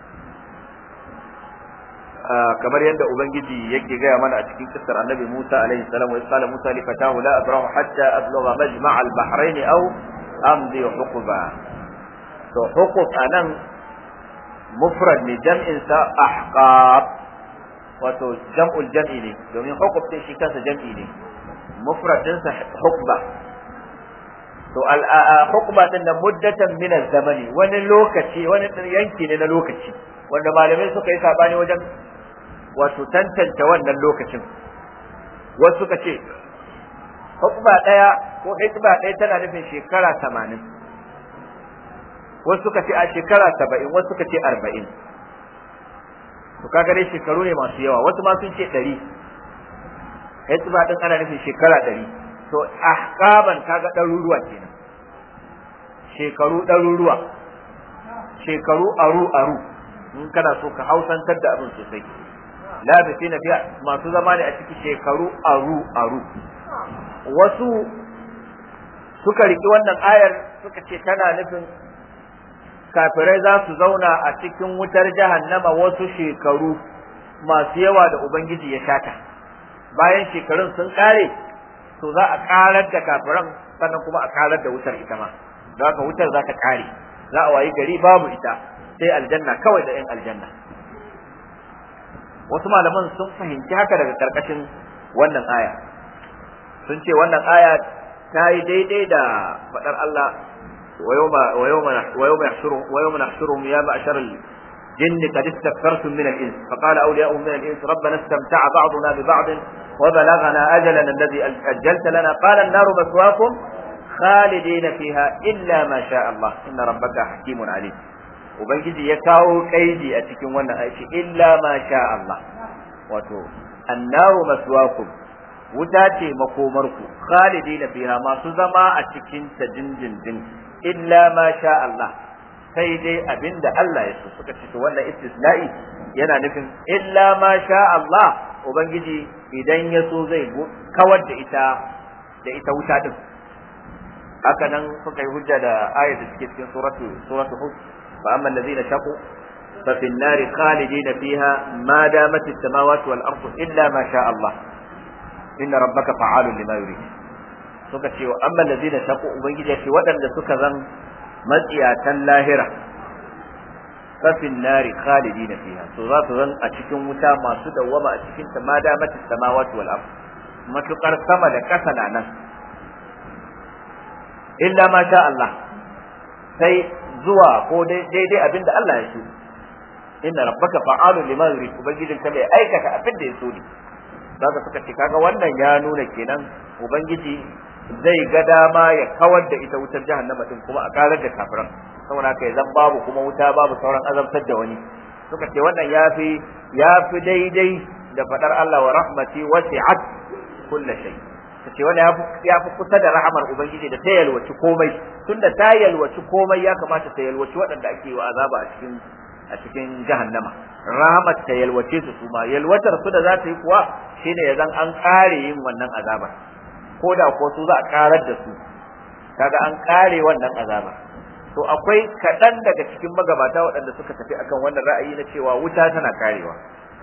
kamar yadda ubangiji yake gaya mana a cikin kissar annabi Musa alaihi salam wa qala Musa li fatahu la abrahu hatta ablugha majma' al-bahrayn aw amdi huquba to huqub anan mufrad ne jam'in sa ahqab wato jam'ul jam'i ne domin huqub din shi kansa jam'i ne mufrad din sa huqba to al huqba din da muddatan min az-zamani wani lokaci wani yanki ne na lokaci wanda malamai suka yi sabani wajen wato tantance wannan lokacin wasu suka ce hukba daya ko hikba daya tana nufin shekara tamanin wasu suka ce a shekara saba'in wasu suka ce arba'in to kaga dai shekaru ne masu yawa wasu ma sun ce ɗari hikba din ana nufin shekara ɗari to ahqaban kaga ɗaruruwa kenan shekaru ɗaruruwa shekaru aru aru in kana so ka hausantar da abin sosai labisina fiya masu zama ne a cikin shekaru aru aru wasu suka riki wannan ayar suka ce tana nufin kafirai za su zauna a cikin wutar jahannama wasu shekaru masu yawa da ubangiji ya shata bayan shekarun sun kare to za a karar da kafiran sannan kuma a karar da wutar ita ma don haka wutar za ta kare za a wayi gari babu ita sai aljanna kawai da 'yan aljanna wasu malaman sun fahimci haka daga karkashin wannan aya sun ce wannan aya ta yi daidai da faɗar Allah wa yawma yahshuruhum wa yawma nahshuruhum ya ma'shar al-jinn qad istakfartum min al-ins fa qala awliya'uhum min al-ins rabbana istamta'a ba'duna bi ba'd wa balaghana ajalana alladhi ajjalta lana qala an-naru maswaakum khalidina fiha illa ma sha Allah inna rabbaka hakimun alim ubangiji ya kawo kaidi a cikin wannan aiki illa ma sha Allah wato annaru maswaakum wuta ce makomarku khalidina fiha masu zama a cikin ta dindindin illa ma sha Allah sai dai abinda Allah ya so suka ce to wannan istisna'i yana nufin illa ma sha Allah ubangiji idan ya so zai kawar da ita da ita wuta din haka nan suka yi hujja da ayat da suke cikin suratu suratu hud فأما الذين شقوا ففي النار خالدين فيها ما دامت السماوات والأرض إلا ما شاء الله inna rabbaka fa'alun lima yurid suka ce amma allazina shaqu ubangiji ce waɗanda suka zan matsiyatan lahira fafin nari khalidina fiha to za su zan a cikin wuta masu dawwama a cikin ta ma damat samawati wal ard matukar sama da kasa na nan illa ma sha Allah sai zuwa ko daidai abinda Allah ya so inna rabbaka fa'alun lima yurid ubangijin ka bai aikata abin da ya so ne zaka suka ce kaga wannan ya nuna kenan ubangiji zai ga dama ya kawar da ita wutar jahannama din kuma a karar da kafiran saboda haka zan babu kuma wuta babu sauran azabtar da wani suka ce wannan yafi yafi daidai da fadar Allah wa rahmati wasi'at kulli shay kace wannan yafi yafi kusa da rahamar ubangiji da ta yalwaci komai tunda ta yalwaci komai ya kamata ta yalwaci waɗanda ake wa azaba a cikin a cikin jahannama rahmat ta yalwace su kuma yalwatar su da za ta yi kuwa shine yazan an kare yin wannan azabar ko da ko su za a karar da su kaga an kare wannan azaba to akwai kaɗan daga cikin magabata waɗanda suka tafi akan wannan ra'ayi na cewa wuta tana karewa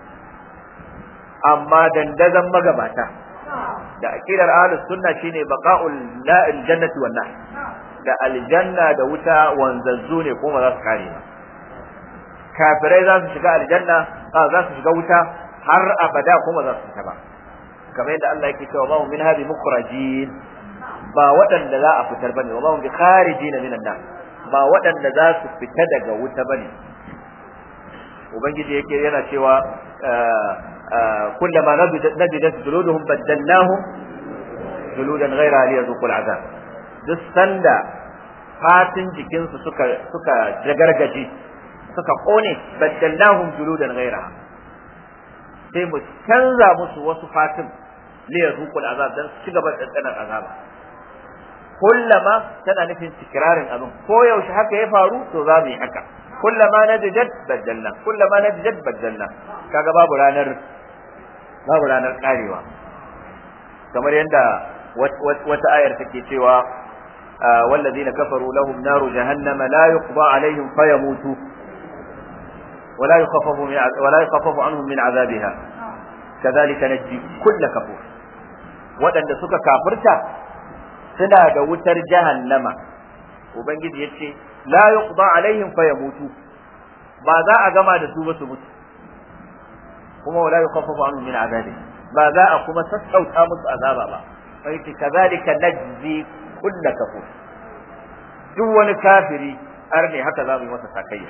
amma dandazan magabata da aqidar ahlus sunna shine baqa'ul la'il jannati wan nar da aljanna da wuta wanzazzu ne kuma za su kare ba kafirai za su shiga aljanna za su shiga wuta har abada kuma za su fita ba kamar yadda Allah yake cewa ba min hadi mukhrajin ba waɗanda za a fitar bane wa ba bi kharijin minan nar ba waɗanda za su fita daga wuta bane ubangiji yake yana cewa kullama nabidat juluduhum badalnahum juludan ghayra liyadhuqul azab duk sanda fatin jikinsu suka suka jagargaje suka kone badalnahum juludan ghayra sai mu canza musu wasu fatin liyadhuqul azab dan su gaba da tsanar azaba kullama tana nufin tikirarin abin ko yaushe haka ya faru to za mu yi haka kullama nadijat badalna kullama nadijat badalna kaga babu ranar babu ranar karewa kamar yadda wata ayar take cewa والذين كفروا لهم نار جهنم لا يقضى عليهم فيموتوا ولا يخفف من ولا يخفف عنهم من عذابها كذلك نجزي كل كفور wadanda suka kafirta suna da wutar jahannama ubangiji yace la yuqda alaihim fayamutu ba za a gama da su ba su mutu kuma wala yukhaffafu anhum min azabi ba za a kuma sassauta musu azaba ba sai kazalika najzi kullu kafur duk wani kafiri har ne haka za mu yi masa sakayya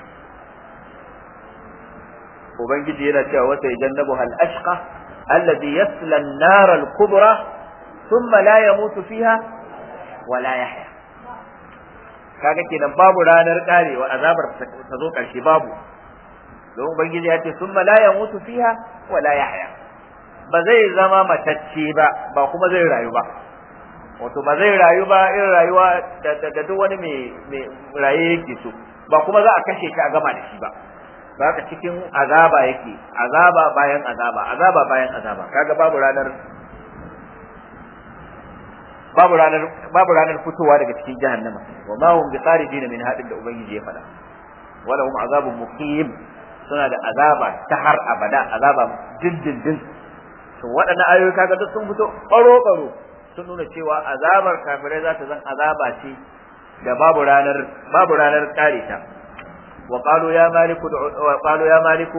ubangiji yana cewa wata jannabu hal ashqa alladhi yasla an-nar al-kubra thumma la yamutu fiha wa la yahya kaga kenan babu ranar karewa azabar ta zo karshe babu don ubangiji ya ce thumma la yamutu fiha wa la yahya ba zai zama matacce ba ba kuma zai rayu ba wato ba zai rayu ba irin rayuwa da duk wani mai raye yake so ba kuma za a kashe shi a gama da shi ba haka cikin azaba yake azaba bayan azaba azaba bayan azaba kaga babu ranar babu ranar babu ranar fitowa daga cikin jahannama wa ma hum biqarijin min hadin da ubangiji ya fada wala hum azabun muqim suna da azaba ta har abada azaba dindindin to waɗannan ayoyi kaga duk sun fito baro baro sun nuna cewa azabar kafirai za ta zan azaba ce da babu ranar babu ranar kare ta وقالوا يا مالك وقالوا يا مالك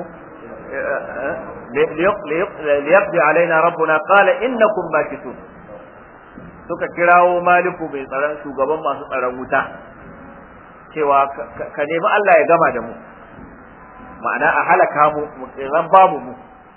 ليقضي علينا ربنا قال انكم ماكثون suka kirawo maliku bai tsaron shugaban masu tsaron wuta cewa ka nemi Allah ya gama da mu ma'ana a halaka mu zan babu mu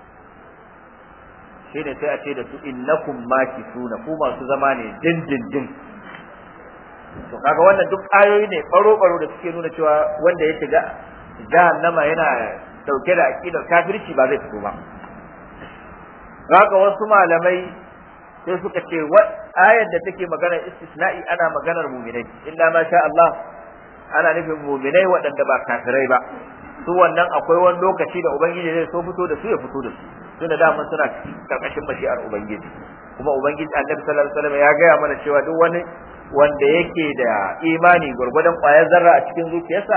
shine sai a ce da su innakum makithuna ku masu zama ne dindindin to kaga wannan duk ayoyi ne baro baro da suke nuna cewa wanda ya shiga jahannama yana dauke da aqidar kafirci ba zai fito ba kaga wasu malamai sai suka ce wa ayar da take magana istisna'i ana maganar mu'minai illa ma sha Allah ana nufin mu'minai waɗanda ba kafirai ba su wannan akwai wani lokaci da ubangiji zai so fito da su ya fito da su tunda da mun suna karkashin mashi'ar ubangiji kuma ubangiji annabi sallallahu alaihi wasallam ya gaya mana cewa duk wani wanda yake da imani gurgudan ƙwayar zarra a cikin zuciyarsa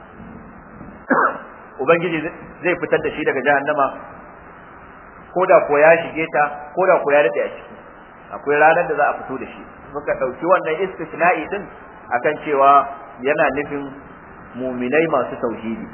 ubangiji zai fitar da shi daga jahannama ko da ko ya shige ta ko da ko ya dade a ciki akwai ranar da za a fito da shi suka dauki wannan istisna'i din akan cewa yana nufin muminai masu tauhidi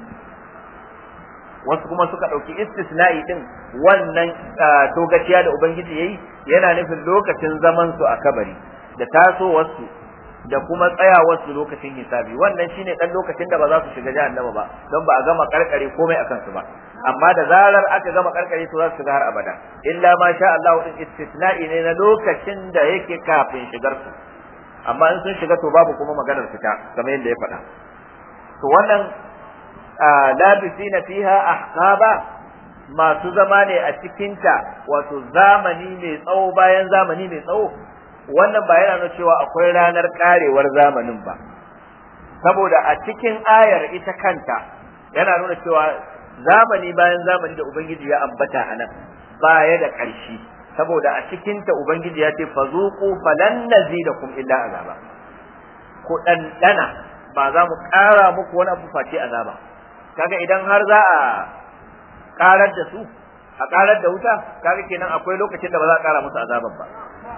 wasu kuma suka dauki istisna'i din wannan togaciya da ubangiji yayi yana nufin lokacin zaman su a kabari da tasowarsu da kuma tsayawarsu lokacin hisabi wannan shine dan lokacin da ba za su shiga jahannama ba don ba a gama karkare komai akan su ba amma da zarar aka gama karkare su za su shiga har abada illa ma sha Allah din istisna'i ne na lokacin da yake kafin shigar su amma in sun shiga to babu kuma maganar fita kamar yadda ya faɗa to wannan labisina fiha ahqaba masu zama ne a cikin ta wato zamani mai tsawo bayan zamani mai tsawo wannan ba yana nuna cewa akwai ranar karewar zamanin ba saboda a cikin ayar ita kanta yana nuna cewa zamani bayan zamani da ubangiji ya ambata anan baya da ƙarshe saboda a cikin ta ubangiji ya ce fazuqu falan nazidakum illa azaba ku dan dana ba za mu ƙara muku wani abu face azaba kaga idan har za a ƙarar da su a ƙarar da wuta kaga kenan akwai lokacin da ba za a ƙara musu azaban ba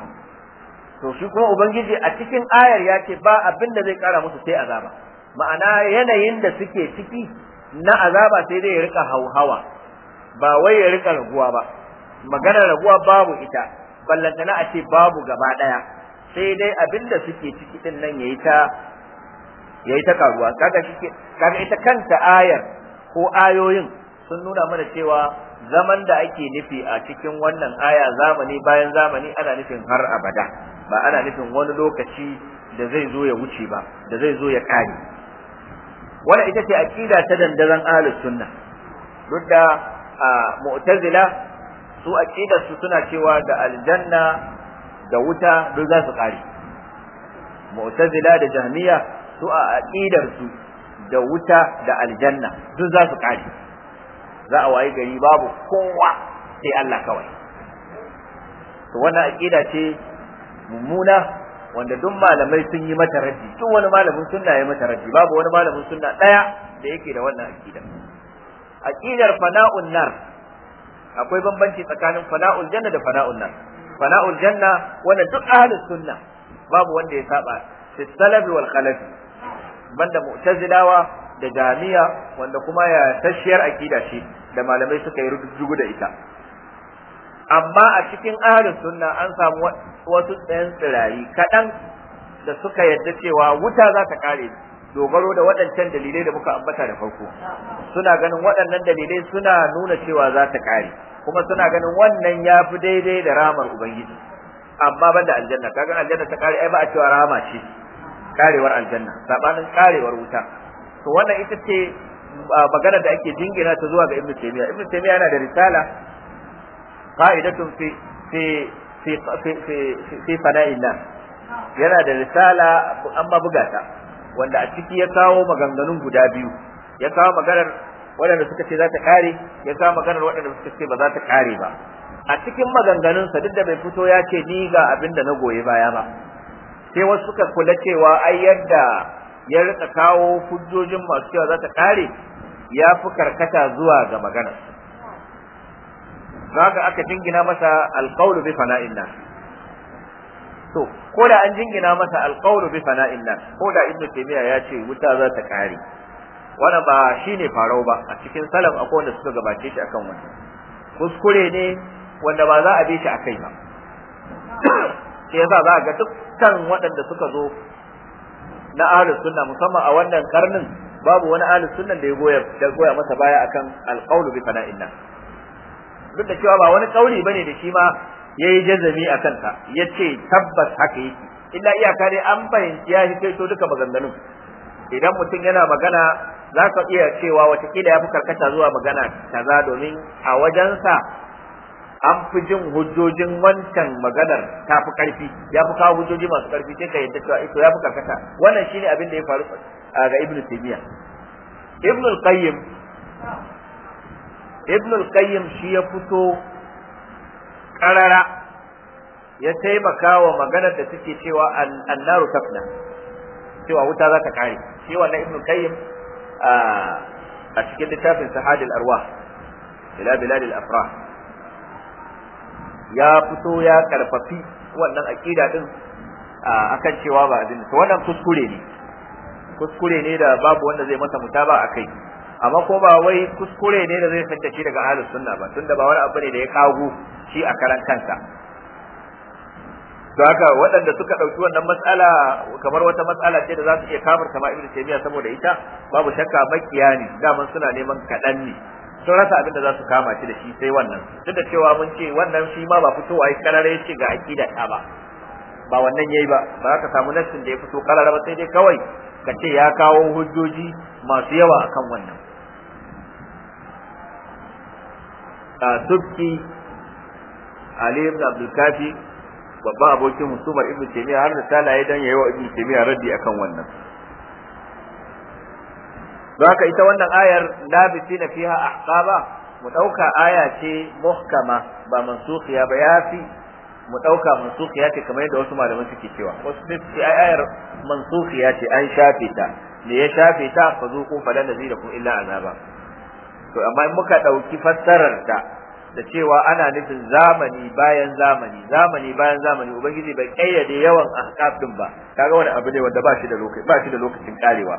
to shi kuma ubangiji a cikin ayar ya ce ba abin da zai kara musu sai azaba ma'ana yanayin da suke ciki na azaba sai dai ya rika hauhawa ba wai ya rika raguwa ba magana raguwa babu ita ballantana a ce babu gaba daya sai dai abin da suke ciki din nan yayi ta yayi ta karuwa kaga shike kaga ita kanta ayar ko ayoyin sun nuna mana cewa zaman da ake nufi a cikin wannan aya zamani bayan zamani ana nufin har abada ba ana nufin wani lokaci da zai zo ya wuce ba da zai zo ya kare wannan ita ce aqida ta dandazon ahlus sunna duk da mu'tazila su aqidar su suna cewa da aljanna da wuta duk za su kare mu'tazila da jahmiya su a aqidar su da wuta da aljanna duk za su kare za a wayi gari babu kowa sai Allah kawai to wannan aqida ce mummuna wanda duk malamai sun yi mata raddi duk wani malamin sunna ya mata raddi babu wani malamin sunna daya da yake da wannan aqida aqidar fana'un nar akwai bambanci tsakanin fana'ul janna da fana'un nar fana'ul janna wanda duk ahlus sunna babu wanda ya saba fi salaf wal khalaf banda mu'tazilawa da jami'a wanda kuma ya tashiyar aqida shi da malamai suka yi rujugu da ita amma a cikin ahlus sunna an samu wasu tsayan tsirari kaɗan da suka yadda cewa wuta za ta kare dogaro da waɗancan dalilai da muka ambata da farko suna ganin waɗannan dalilai suna nuna cewa za ta kare kuma suna ganin wannan ya fi daidai da ramar ubangiji amma banda aljanna kaga aljanna ta kare ai ba a cewa rama ce karewar aljanna sabanin karewar wuta to wannan ita ce magana da ake jingina ta zuwa ga ibnu taymiya ibnu taymiya yana da risala qa'idatun fi fi fi fi fi fana'illah yana da risala amma buga ta wanda a ciki ya kawo maganganun guda biyu ya kawo maganar waɗanda suka ce za ta kare ya kawo maganar waɗanda suka ce ba za ta kare ba a cikin maganganunsa duk da bai fito ya ce ni ga abin da na goyi baya ba sai wasu suka kula cewa ai yadda ya rika kawo hujjojin masu cewa za ta kare ya fi karkata zuwa ga maganar haka aka jingina masa alqawlu bi fana'in nas to ko da an jingina masa alqawlu bi fana'in nas ko da ibnu taymiya ya ce wuta za ta kare wannan ba shine farau ba a cikin salaf akwai wanda suka gabace shi akan wannan kuskure ne wanda ba za a bi shi akai ba sai yasa za ga dukkan waɗanda suka zo na ahlus sunna musamman a wannan karnin babu wani ahlus sunna da ya goya da goya masa baya akan alqawlu bi fana'in nas duk da cewa ba wani kauli bane da shi ma yayi jazami akan ta yace tabbas haka yake illa iyaka dai an fahimci ya shi to duka maganganun idan mutum yana magana za ka iya cewa watakila ya fi karkata zuwa magana kaza domin a wajensa an fi jin hujjojin wancan maganar ta fi karfi ya fi kawo hujjoji masu karfi sai ka yadda cewa ito ya fi karkata wannan shine abin da ya faru ga ibnu taymiya ibnu al-qayyim ibn al-qayyim shi ya fito karara ya taimaka wa maganar da take cewa annaru tafna cewa wuta za ta kare shi wannan ibn al-qayyim a cikin littafin sahadul arwah ila bilad al-afrah ya fito ya karfafi wannan aqida din akan cewa ba addini to wannan kuskure ne kuskure ne da babu wanda zai masa mutaba akai amma ko ba wai kuskure ne da zai fanta shi daga ahlus sunna ba tunda ba wani abu ne da ya kago shi a karan kansa don haka waɗanda suka ɗauki wannan matsala kamar wata matsala ce da za su iya kafarta ma ibnu taymiya saboda ita babu shakka makiya ne daman suna neman kaɗan ne sun rasa abin da za su kama shi da shi sai wannan duk da cewa mun ce wannan shi ma ba fitowa ya karare ya ce ga aqida ta ba ba wannan yayi ba ba ka samu nassin da ya fito karara ba sai dai kawai ka ce ya kawo hujjoji masu yawa akan wannan a subki Ali ibn Abdul Kafi babban abokin musumar Ibn Taymiyyah har da talaye dan yayi wa Ibn Taymiyyah raddi akan wannan don haka ita wannan ayar labisina fiha ahqaba mu dauka aya ce muhkama ba mansukhiya ba yafi mu dauka mansukhiya ce kamar yadda wasu malaman suke cewa wasu sai ayar mansukhiya ce an shafe ta ne ya shafe ta fa zuqu falan nazidakum illa azaba to amma in muka dauki fassarar ta da cewa ana nufin zamani bayan zamani zamani bayan zamani ubangiji bai kayyade yawan ahqab din ba kaga wani abu ne wanda ba shi da lokaci ba shi da lokacin karewa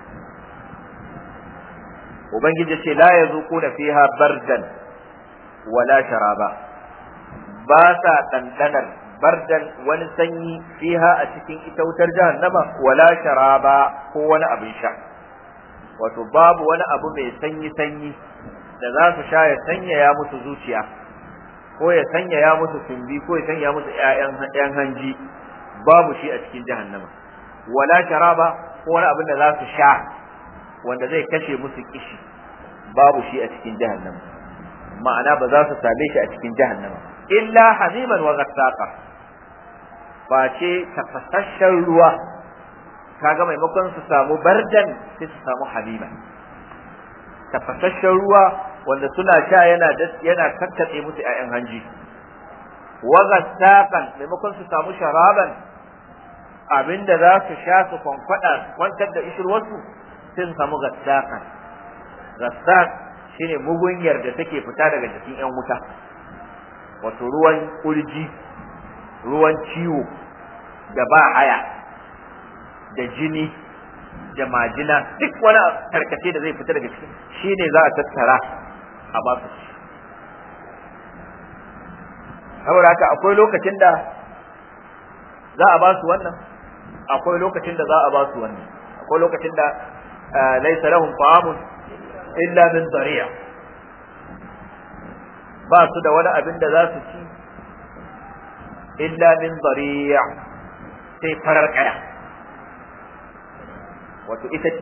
ubangiji ce la yazuquna fiha bardan wala sharaba ba sa dandanar bardan wani sanyi fiha a cikin ita wutar jahannama wala sharaba ko wani abin sha wato babu wani abu mai sanyi sanyi da za su sha ya sanyaya musu zuciya ko ya sanyaya musu tumbi ko ya sanyaya musu ƴaƴan hanji babu shi a cikin jahannama wala sharaba ko wani abin da za su sha wanda zai kashe musu kishi babu shi a cikin jahannama ma'ana ba za su same shi a cikin jahannama illa hamiman wa ghassaqa face tafasasshen ruwa kaga maimakon su samu bardan sai su samu hamiman tafasasshen ruwa wanda suna sha yana yana kakkatse musu ƴaƴan hanji wa ghassaqan maimakon su samu sharaban abinda za su sha su kwankwada kwantar da ishirwarsu sai su samu gassaqan gassaq shine mugunyar da take fita daga jikin ƴan wuta wato ruwan kurji ruwan ciwo da ba haya da jini da majina duk wani tarkace da zai fita daga cikin shine za a tattara a ba su saboda haka akwai lokacin da za a ba su wannan akwai lokacin da za a ba su wannan akwai lokacin da laysa lahum ta'amun illa min dariya ba su da wani abin da za su ci illa min dariya sai farar kaya wato ita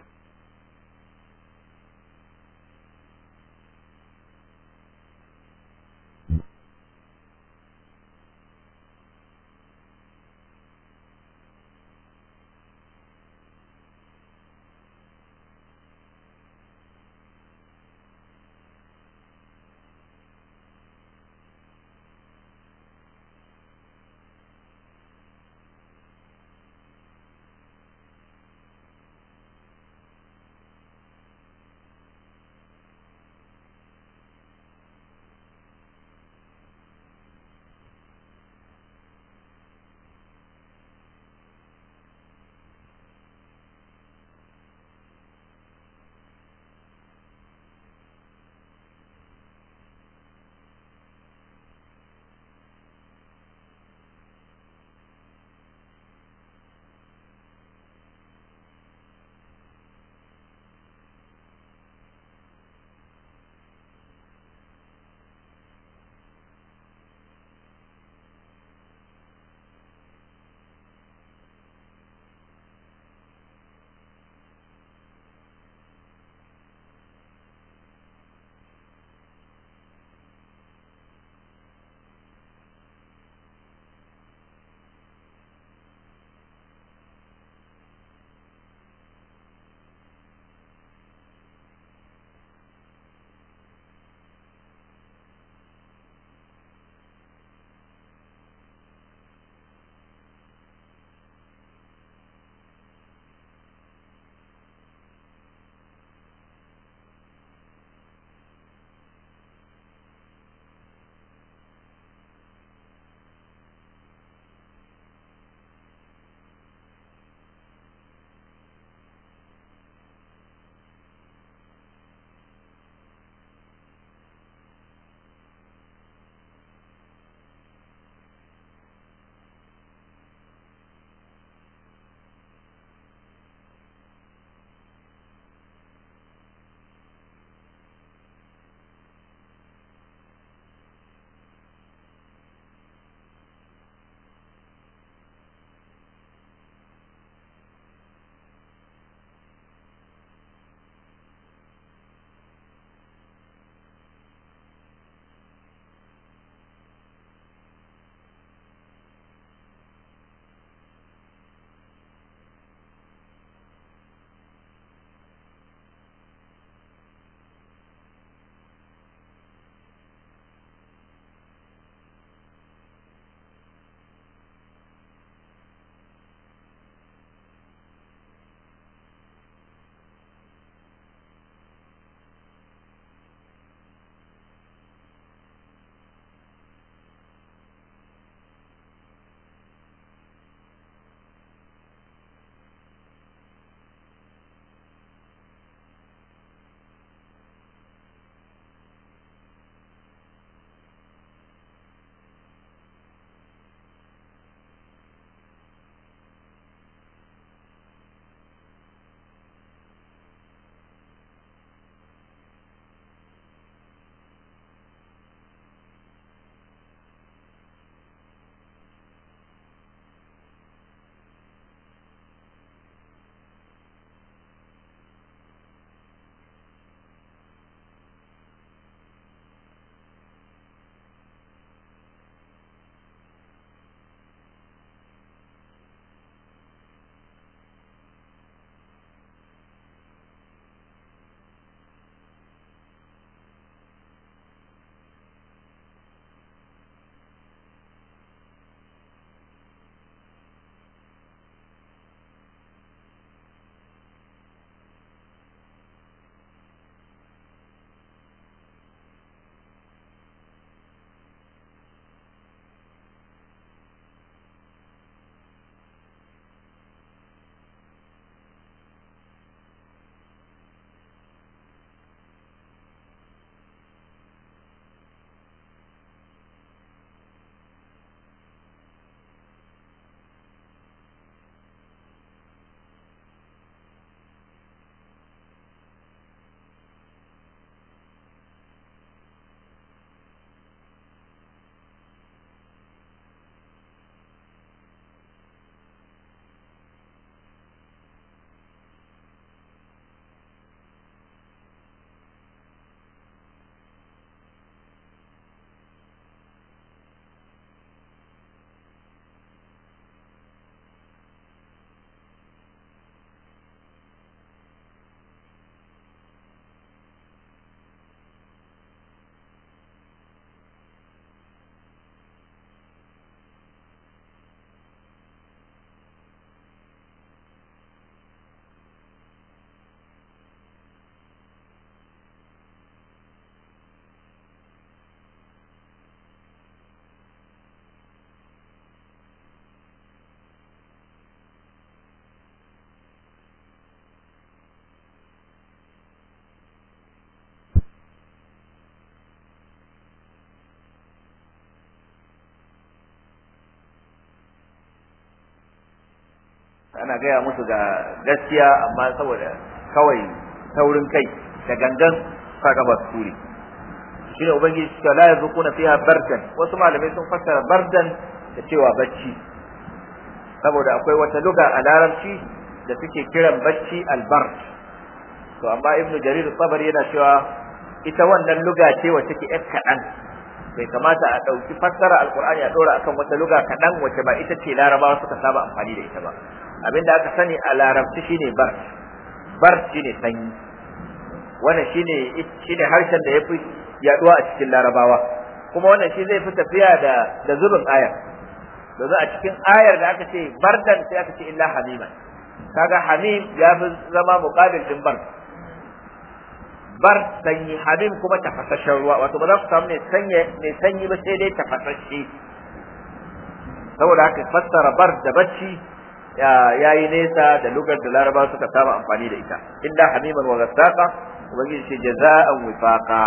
ana gaya musu ga gaskiya amma saboda kawai taurin kai da gangan saka ba su turi shine ubangiji cewa la yazquna fiha bardan wasu malamai sun fassara bardan da cewa bacci saboda akwai wata luga a larabci da suke kiran bacci albard to amma ibnu jarir sabari yana cewa ita wannan luga ce wacce take yar kadan bai kamata a dauki fassara alqur'ani a dora akan wata luga kadan wacce ba ita ce larabawa suka saba amfani da ita ba abinda aka sani a larabci shine bar bar shine sanyi wannan shine shine harshen da yafi yaduwa a cikin larabawa kuma wannan shi zai fi tafiya da da zubin ayar da za a cikin ayar da aka ce bardan sai aka ce illa hamiman kaga hamim ya fi zama muqabil din bar bar sanyi hamim kuma tafasashen ruwa wato ba za ku samu ne sanye ne sanyi ba sai dai tafasashe saboda haka fassara bar da bacci yayi nesa da lugar da larabawa suka saba amfani da ita illa hamiman wa ghassaqa ubangiji ce jaza'an wifaqa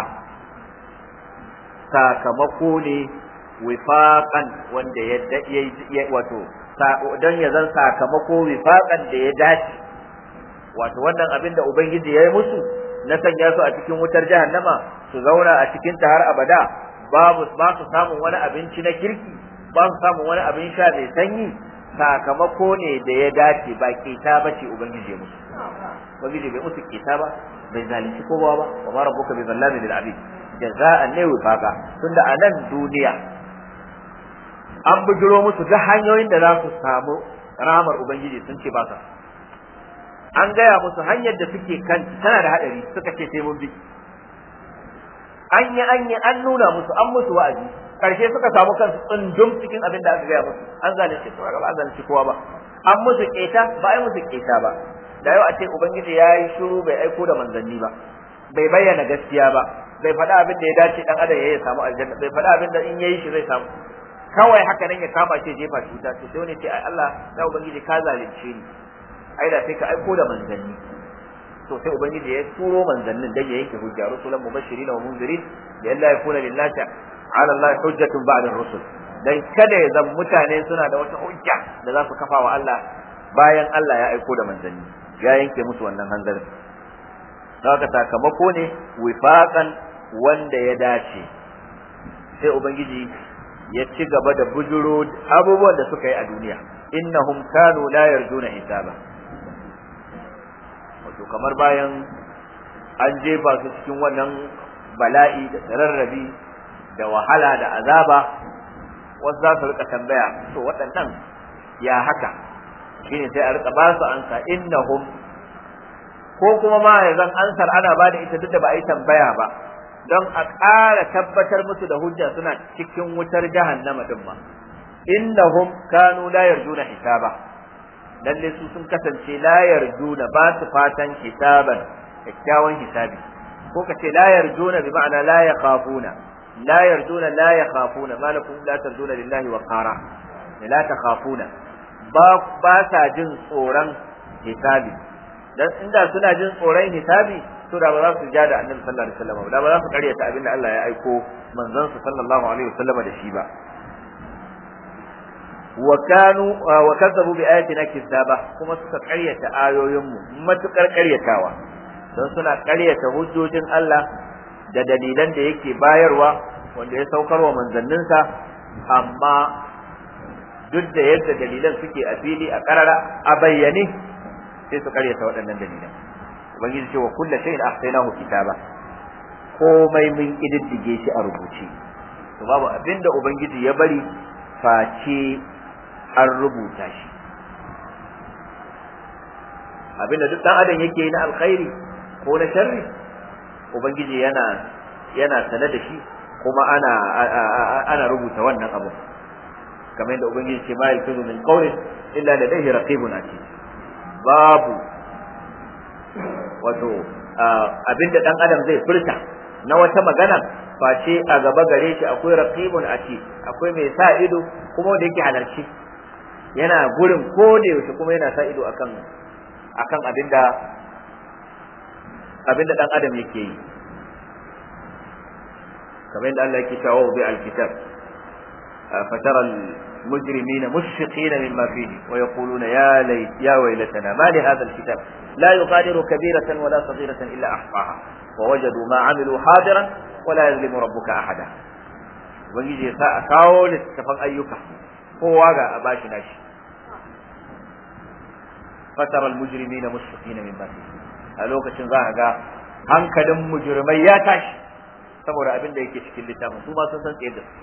sakamako ne wifaqan wanda ya wato dan ya zan sakamako wifaqan da ya dace wato wannan abin da ubangiji ya yi musu na sanya su a cikin wutar jahannama su zauna a cikin ta har abada babu ba su samun wani abinci na kirki ba su samun wani abin sha mai sanyi sakamako ne da ya dace ba kita bace ubangiji ya musu ubangiji bai musu kita ba bai zalunci kowa ba wa ma rabbuka bi zallamin lil abid jaza'an ne wifaqa tunda a nan duniya an bujiro musu duk hanyoyin da za su samu ramar ubangiji sun ce ba sa an gaya musu hanyar da suke kan tana da hadari suka ce sai mun bi an yi an yi an nuna musu an musu wa'azi karshe suka samu kansu tsundum cikin abin da aka gaya musu an zalunci su ba an zalunci kowa ba an musu keta ba ai musu keta ba da yau a ce ubangiji ya yi shiru bai aiko da manzanni ba bai bayyana gaskiya ba bai faɗa abin da ya dace dan adam ya samu aljanna bai faɗa abin da in yayi shi zai samu kawai haka nan ya kama ce jefa shi wuta to sai wani ce ai Allah ya ubangiji ka zalunce ni ai da sai ka aiko da manzanni to sai ubangiji ya turo manzannin dan ya yanke hujja rusulan mubashirin wa munzirin da Allah ya kula lillahi ala Allah hujjatun ba'da rusul dan kada ya zan mutane suna da wata hujja da za su kafa wa Allah bayan Allah ya aiko da manzanni ya yanke musu wannan hanzarin haka sakamako ne wifaqan wanda ya dace sai ubangiji ya ci gaba da bujuro abubuwan da suka yi a duniya innahum kanu la yarjuna hisaba wato kamar bayan an jefa su cikin wannan bala'i da tararrabi da wahala da azaba wasu za su rika tambaya to waɗannan ya haka shine sai a rika ba su ansa innahum ko kuma ma yanzu ansar ana ba da ita duk da ba a yi tambaya ba don a ƙara tabbatar musu da hujja suna cikin wutar jahannama din ma innahum kanu la yarjuna hisaba lalle su sun kasance la yarjuna ba su fatan hisaban kyakkyawan hisabi ko kace la yarjuna bi ma'ana la yakhafuna la yarjuna la yakhafuna malakum la tarjuna lillahi wa qara la takhafuna ba ba sa jin tsoron hisabi dan inda suna jin tsoron hisabi to da ba za su ja da annabi sallallahu alaihi wasallam da ba za su karyata abinda Allah ya aiko manzon sa sallallahu alaihi wasallam da shi ba wa kanu wa kazzabu bi ayatina kizaba kuma suka karyata ayoyin mu matukar karyatawa dan suna karyata hujjojin Allah da dalilan da yake bayarwa wanda ya saukarwa manzanninsa amma duk da yadda dalilan suke a fili a karara a bayyane sai su karyata waɗannan dalilan ubangiji ce wa kullu shay'in ahsaynahu kitaba komai mun kididdige shi a rubuce to babu abinda ubangiji ya bari face an rubuta shi abinda duk dan adam yake na alkhairi ko na sharri ubangiji yana yana sanar da shi kuma ana ana rubuta wannan abu kamar yadda ubangiji ce ma yalfizu min qawlin illa ladayhi raqibun atid babu wato abinda dan adam zai furta na wata magana face a gaba gare shi akwai raqibun atid akwai mai sa ido kuma wanda yake halarci yana gurin ko da yaushe kuma yana sa ido akan akan abinda abinda dan adam yake yi kamar yadda Allah yake cewa bi alkitab fatara المجرمين مشفقين مما فيه ويقولون يا ليت يا ويلتنا ما لهذا الكتاب لا يغادر كبيرة ولا صغيرة إلا أحصاها ووجدوا ما عملوا حاضرا ولا يظلم ربك أحدا ويجي كاو لتفن أيك هو واقع أباشي ناشي فترى المجرمين مشفقين مما فيه ألوكة ظاهرة hankalin mujrimai ya tashi saboda abin da yake cikin littafin su ma sun san tsaye da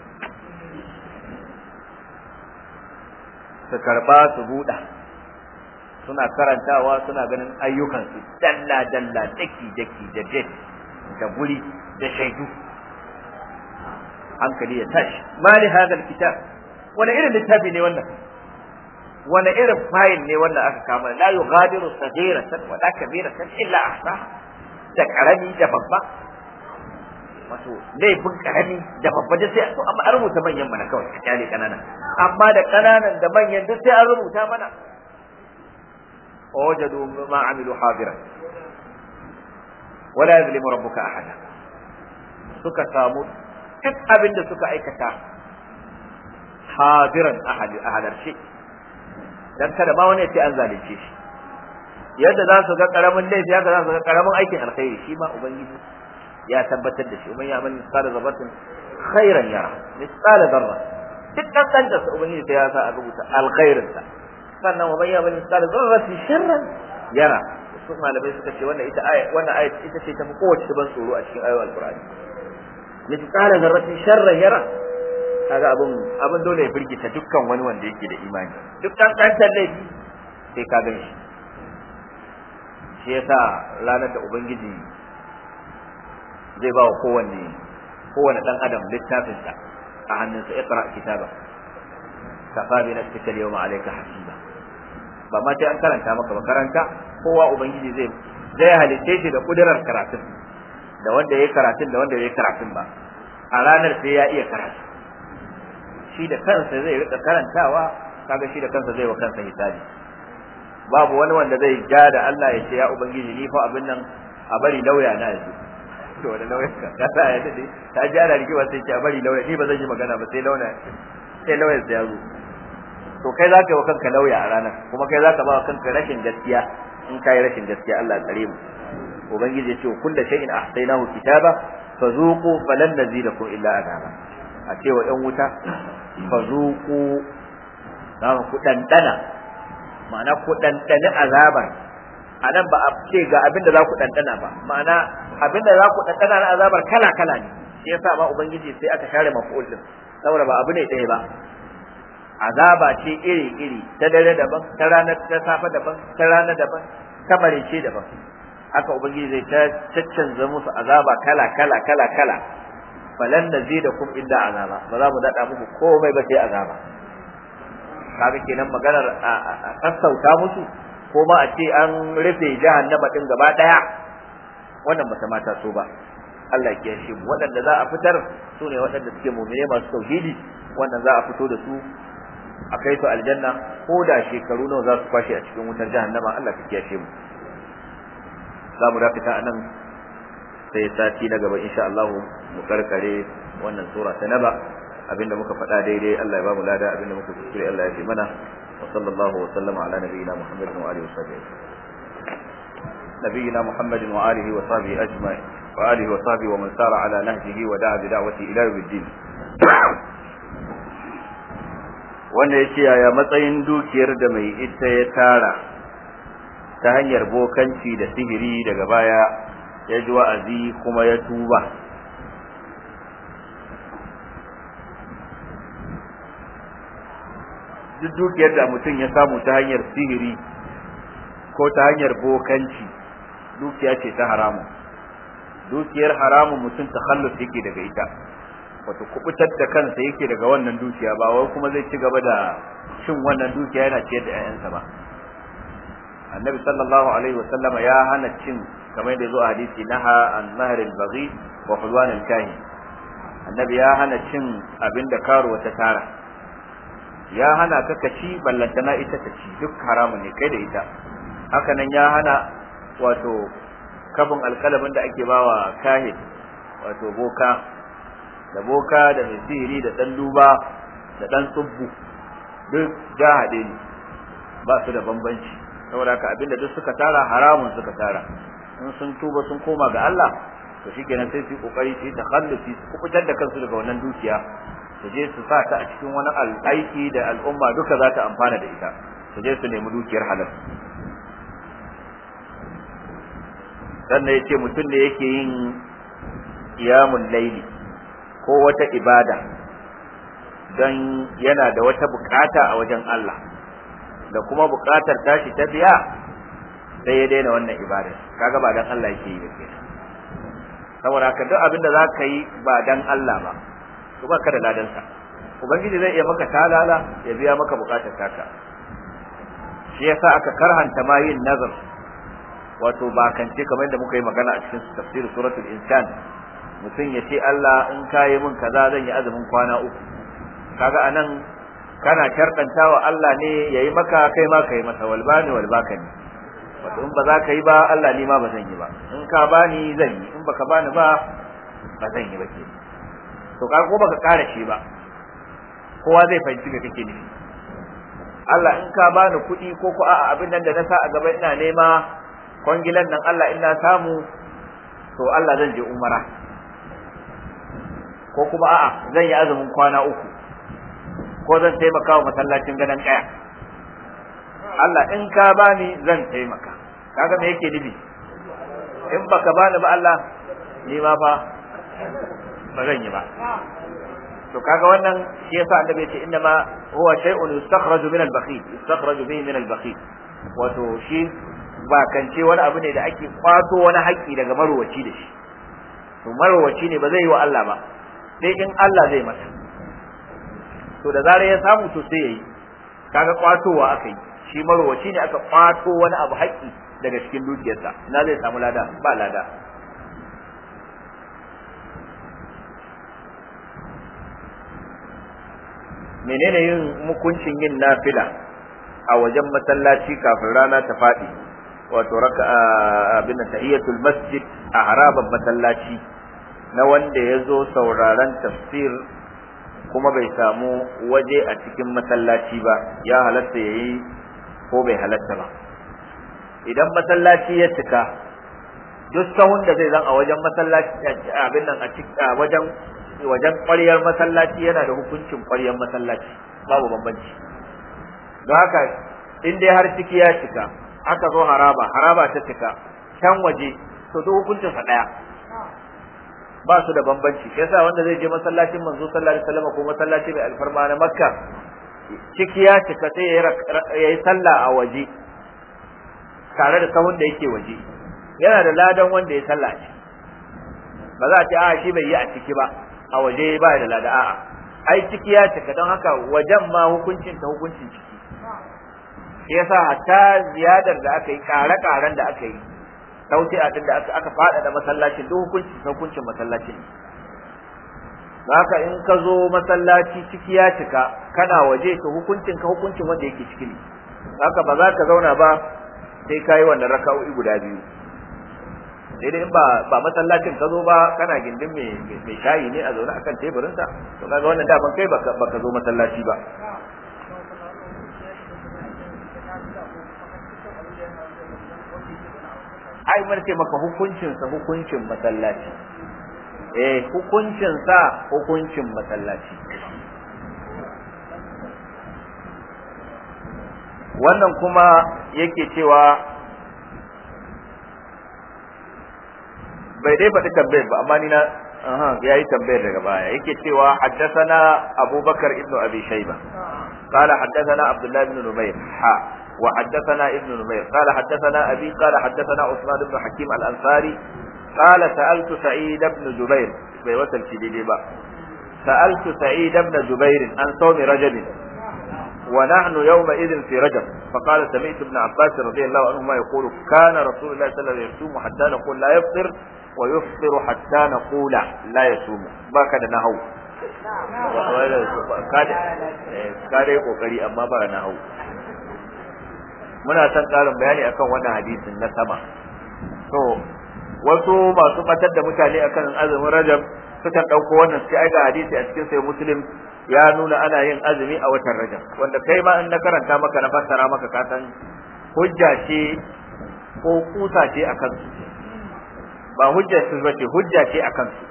su karba su buɗa suna karantawa suna ganin ayyukansu dalla dalla daki daki da jet da guri da shaidu hankali ya tashi mali hadal kitab wani irin littafi ne wannan wani irin fayil ne wannan aka kama la yughadiru saghiratan wala kabiratan illa ahsaha da karami da babba wato laifin karami da babba da sai to amma an rubuta manyan mana kawai a kyale kanana amma da kananan da manyan duk sai an rubuta mana wajadu ma amilu hadiran wala yuzlimu rabbuka ahada suka samu duk abin da suka aikata hadiran ahadi ahadar shi dan kada ma wani ya ce an zalunce shi yadda za su ga karamin laifi haka za su ga karamin aikin alkhairi shi ma ubangiji ya tabbatar da shi man ya'mal misqala dharratin khairan yara misqala dharra duk dan da su ubangiji ta ya sa a rubuta alkhairin sa sannan wa man ya'mal misqala dharratin sharran yara su malamai suka ce wannan ita aya wannan aya ita ce ta fi kowace ban tsoro a cikin ayoyin alqur'ani misqala dharratin sharran yara kaga abun abun dole ya firgita dukkan wani wanda yake da imani duk dan dan laifi sai ka gan shi shi yasa ranar da ubangiji zai ba wa kowanne kowanne dan adam littafin sa a hannunsa iqra kitaba kafa bi nafsika al-yawma alayka hasiba ba ma sai an karanta maka ba karanta kowa ubangiji zai zai halice shi da kudirar karatun da wanda yayi karatun da wanda yayi karatun ba a ranar sai ya iya karatu shi da kansa zai rika karantawa kaga shi da kansa zai wa kansa hisabi babu wani wanda zai ja da Allah ya ce ya ubangiji ni fa abin nan a bari lauya na yanzu to wanda lauya ka ta ya dade ta ja da rigima sai ce a bari lauya ni ba zan yi magana ba sai lauya sai lauya sai ya zo to kai zaka yi wa kanka lauya a ranar kuma kai zaka ba wa kanka rashin gaskiya in kai rashin gaskiya Allah ya tsare mu ubangiji ya ce kullu shay'in ahsaynahu kitaba fazuqu falan nazidakum illa adaba a ce wa ɗan wuta fazuqu za ku dandana ma'ana ku ɗanɗani azabar a nan ba a ce ga abin da za ku ɗanɗana ba ma'ana abin da za ku ɗanɗana na azabar kala kala ne shi yasa ma ubangiji sai aka share maf'ul din saboda ba abu ne ɗaya ba azaba ce iri iri ta dare daban ta ranar ta safa daban ta rana daban ta marice daban haka ubangiji zai ta caccanza musu azaba kala kala kala kala falan nazidakum illa azaba ba za mu dada muku komai ba sai azaba kaga kenan maganar a sassauta musu ko ma a ce an rufe jahannama din gaba daya wannan ba ta mata so ba Allah ya shi mu waɗanda za a fitar su ne waɗanda suke mu'mine masu tauhidi wannan za a fito da su a kai su aljanna ko da shekaru nawa za su kwashe a cikin wutar jahannama Allah ya kiyashe mu za mu dakata anan sai sati na gaba insha Allah mu karkare wannan sura ta naba abinda muka faɗa daidai Allah ya ba mu lada abinda muka kuskure Allah ya ji mana wa sallallahu wa sallama ala nabiyyina Muhammadin wa alihi wa sahbihi nabiyyina Muhammadin wa alihi wa sahbihi ajma'in wa alihi wa sahbihi wa man sara ala nahjihi wa da'a bi da'wati ila yawmiddin wanda yace yaya matsayin dukiyar da mai ita ya tara ta hanyar bokanci da sihiri daga baya ya ji wa'azi kuma ya tuba duk dukiyar da mutum ya samu ta hanyar sihiri ko ta hanyar bokanci dukiya ce ta haramun dukiyar haramun mutum takhallus yake daga ita wato kubutar da kansa yake daga wannan dukiya ba wai kuma zai ci gaba da shin wannan dukiya yana ciyar da ƴaƴansa ba annabi sallallahu alaihi wa sallama ya hana cin kamar da zo a hadisi naha an nahr al-baghi wa hulwan al-kahin annabi ya hana cin abinda karuwa ta tara ya hana ka kaci ballantana ita ta ci duk haramun ne kai da ita haka nan ya hana wato kafin alkalamin da ake bawa kahin wato boka da boka da mai sihiri da dan duba da dan tsubbu duk jahade ne ba su da bambanci saboda haka abinda duk suka tara haramun suka tara in sun tuba sun koma ga Allah to shikenan sai su kokari su takhallusi su kubutar da kansu daga wannan dukiya su je su sa ta a cikin wani aiki da al'umma duka za ta amfana da ita su je su nemi dukiyar halal sannan yace mutum ne yake yin qiyamul layli ko wata ibada dan yana da wata bukata a wajen Allah da kuma bukatar tashi ta biya sai ya daina wannan ibada kaga ba dan Allah yake yi ba saboda ka duk abin da zaka yi ba dan Allah ba to baka da ladan sa ubangiji zai iya maka talala ya biya maka bukatar taka shi yasa aka karhanta ma yin nazar wato bakance kamar da muka yi magana a cikin tafsir suratul insan mutum ya ce Allah in kayi min kaza zan yi azumin kwana uku kaga anan kana sharɗantawa Allah ne yayi maka kai ma kai masa walbani walbakani wato in ba za ka yi ba Allah ni ma ba zan yi ba in ka bani zan yi in baka bani ba ba zan yi ba ke to ka ko baka kare shi ba kowa zai fahimci me kake nufi Allah in ka bani kuɗi ko ko a'a abin nan da na sa a gaba ina nema kwangilan nan Allah ina samu to Allah zan je umara ko kuma a'a zan yi azumin kwana uku ko zan taimaka wa masallacin gadan kaya Allah in ka bani zan taimaka kaga me yake nufi in baka bani ba Allah ni ma fa ba zan yi ba to kaga wannan shi yasa annabi ce inna ma huwa shay'un yustakhraju min al-bakhil yustakhraju bihi min al-bakhil wato shi ba kance wani abu ne da ake kwato wani haƙƙi daga marowaci da shi to marowaci ne ba zai yi wa Allah ba sai in Allah zai masa to da zarar ya samu to sai yayi kaga kwatowa akai shi marowaci ne aka kwato wani abu haƙƙi daga cikin dukiyarsa ina zai samu lada ba lada menene yin hukuncin yin nafila a wajen masallaci kafin rana ta faɗi wato raka abin tahiyatul masjid a haraban masallaci na wanda ya zo sauraron tafsir kuma bai samu waje a cikin masallaci ba ya halatta yayi ko bai halatta ba idan masallaci ya cika duk sahun da zai zan a wajen masallaci abin nan a cikin wajen wajen ƙwaryar masallaci yana da hukuncin ƙwaryar masallaci babu bambanci don haka in dai har ciki ya cika aka zo haraba haraba ta cika can waje to duk hukuncin sa daya ba su da bambanci yasa wanda zai je masallacin manzo sallallahu alaihi wasallam ko masallaci mai alfarma na makka ciki ya cika sai ya yi sallah a waje tare da sahun da yake waje yana da ladan wanda ya sallah shi ba za a ce a shi bai yi a ciki ba a waje ba da lada a'a ai ciki ya cika don haka wajen ma hukuncin ta hukuncin ciki shi yasa hatta ziyadar da aka yi kare-karen da aka yi sauti a da aka aka fada da masallacin duk hukuncin hukuncin masallacin haka in ka zo masallaci ciki ya cika kana waje to hukuncin ka hukuncin wanda yake ciki ne haka ba za ka zauna ba sai kai wannan raka'o'i guda biyu sai dai in ba ba masallacin ka zo ba kana gindin mai mai shayi ne a zaune akan teburin sa to kaga wannan da ban kai baka baka zo masallaci ba ai mun ce maka hukuncin sa hukuncin masallaci eh hukuncin sa hukuncin masallaci wannan kuma yake cewa bai dai faɗi tambayar ba amma ni na aha yayi tambayar daga baya yake cewa haddathana Abubakar ibn Abi Shayba qala haddathana Abdullah ibn Numayr ha wa haddathana ibn Numayr qala haddathana Abi qala haddathana Usman ibn Hakim al-Ansari qala sa'altu Sa'id ibn Jubair bai wasal shi dai ba sa'altu Sa'id ibn Jubair an sawmi Rajab ونحن يومئذ في رجب فقال سمعت ابن عباس رضي الله عنهما يقول كان رسول الله صلى الله عليه وسلم يصوم حتى نقول لا يفطر ويفطر حتى نقول لا يصوم بكذا نهو kare kokari amma ba nahu muna san karin bayani akan wannan hadisin na sama to wasu masu batar da mutane akan azumin Rajab sukan dauko wannan sai ga hadisi a cikin sai Muslim ya nuna ana yin azumi a watan Rajab, wanda kai ma in na karanta maka na fassara maka ka san hujja ce ko kusa ce akan su, ba hujja ce ba ce hujja ce akan su.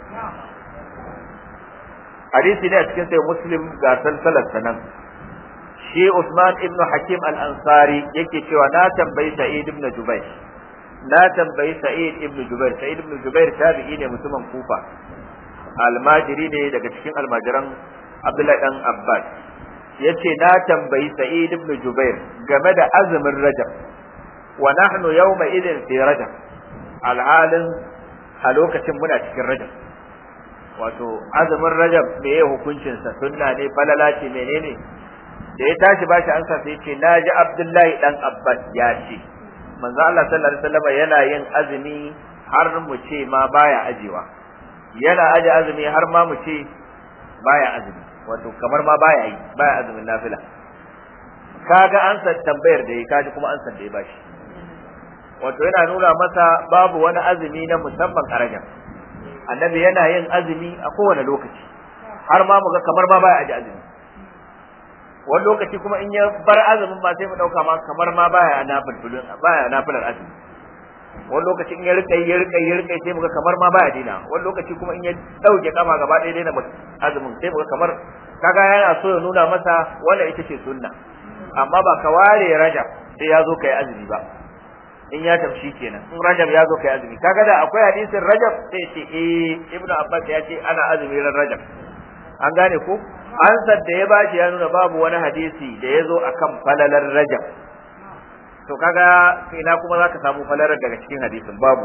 hadisi ne a cikin sai Muslim ga salsalar sanan, shi Usman ibn Hakim al-Ansari yake cewa na tambayi Sa'id ibn Jubair na tambayi Sa'id ibn Jubair Sa'id ibn Jubair tabi'i ne mutumin Kufa, almajiri ne daga cikin almajiran Abdullahi dan Abbas. yace na tambayi Sa'id ibn Jubair game da azumin Rajab, wa nahnu yawma idin fi Rajab, alhalin a lokacin muna cikin Rajab. Wato azumin Rajab me ya hukuncin sa, sunna ne, falala ce, menene? Da ya tashi bashi ansa sai yace naji Abdullahi dan Abbas ya ce manzo Allah sallallahu alaihi wasallam yana yin azumi har mu ce ma baya ajewa, yana aje azumi har ma mu ce baya azumi, wato kamar ma baya yi, baya azumin nafila. Kaga ansa tambayar da yi, kaji kuma ansa da ya bashi, wato yana nuna masa babu wani azumi na musamman a Rajab. Annabi yana yin azumi a kowane lokaci, har ma mu ga kamar ma baya aje azumi. Wani lokaci kuma in ya bar azumin ba sai mu dauka ma kamar ma baya nafilin baya nafilar azumi. Wani lokaci in ya rika ya rika ya rika sai mu ga kamar ma baya dina. Wani lokaci kuma in ya dauke kama gaba ɗaya daina azumin sai mu ga kamar, kaga yana so ya nuna masa wannan ita ce sunna, amma ba ka ware Rajab sai ya zo kai azumi ba. In ya tafshi kenan, in Rajab ya zo kai azumi, kaga da akwai hadisin Rajab sai ce eh Ibnu Abbas ya ce ana azumi ran Rajab. An gane ko? Ansar da ya bashi ya nuna babu wani hadisi da ya zo akan falalar Rajab. To kaga ina kuma zaka samu falalar daga cikin hadisin, babu.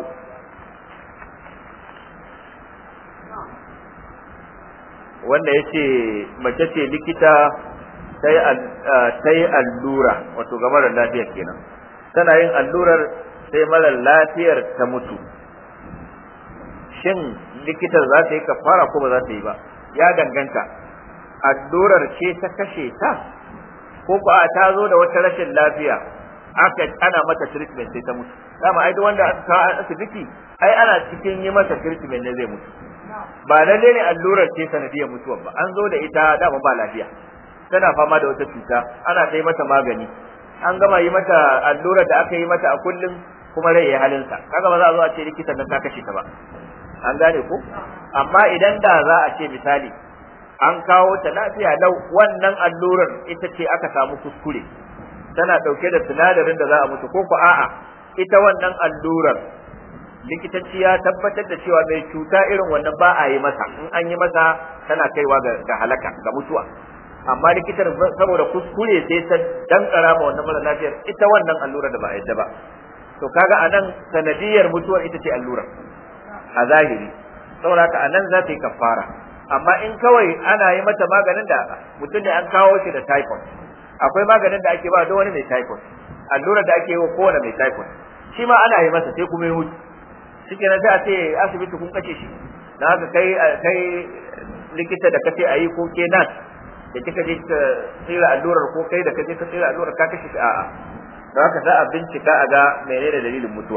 Wanda yace mace ce likita sai sai allura, wato ga mara lafiya kenan. Tana yin allurar sai mara lafiyar ta mutu. Shin likitar za ta yi kafara ko ba za ta yi ba? Ya danganta, allurar ce ta kashe ta ko ko ta zo da wata rashin lafiya aka ana mata treatment sai ta mutu. Dama ai duk wanda aka kawo asibiti ai ana cikin yi mata treatment ne zai mutu, ba lalle ne allurar ce sanadiyar mutuwar ba. An zo da ita dama ba lafiya, tana fama da wata cuta, ana kai mata magani, an gama yi mata allurar da aka yi mata a kullum kuma rai ya halinsa, kaga ba za a zo a ce likitan nan ta kashe ta ba. An gane ko? Amma idan da za a ce misali an kawo ta lafiya lau, wannan allurar ita ce aka samu kuskure, tana dauke da sinadarin da za a mutu, ko ko a'a ita wannan allurar likitanci ya tabbatar da cewa mai cuta irin wannan ba a yi masa, in an yi masa tana kaiwa ga halaka, ga mutuwa. Amma likitar saboda kuskure sai ta dankara ma wannan mara lafiyar ita wannan allurar da ba a yadda ba. To kaga anan sanadiyar mutuwar ita ce allurar a zahiri, saboda haka anan za ta yi kafara. Amma in kawai ana yi mata maganin da mutum ne an kawo shi da typhoid, akwai maganin da ake ba da wani mai typhoid, allurar da ake yi wa kowane mai typhoid shi ma ana yi masa sai kuma ya mutu, shi kenan sai a ce asibiti kun kashe shi. Na haka kai kai likita da kace a yi ko ke nas da kika je ka tsira allurar, ko kai da kaje ka tsira allurar ka kashe shi, a'a. Don haka za a bincika a ga menene dalilin mutuwa.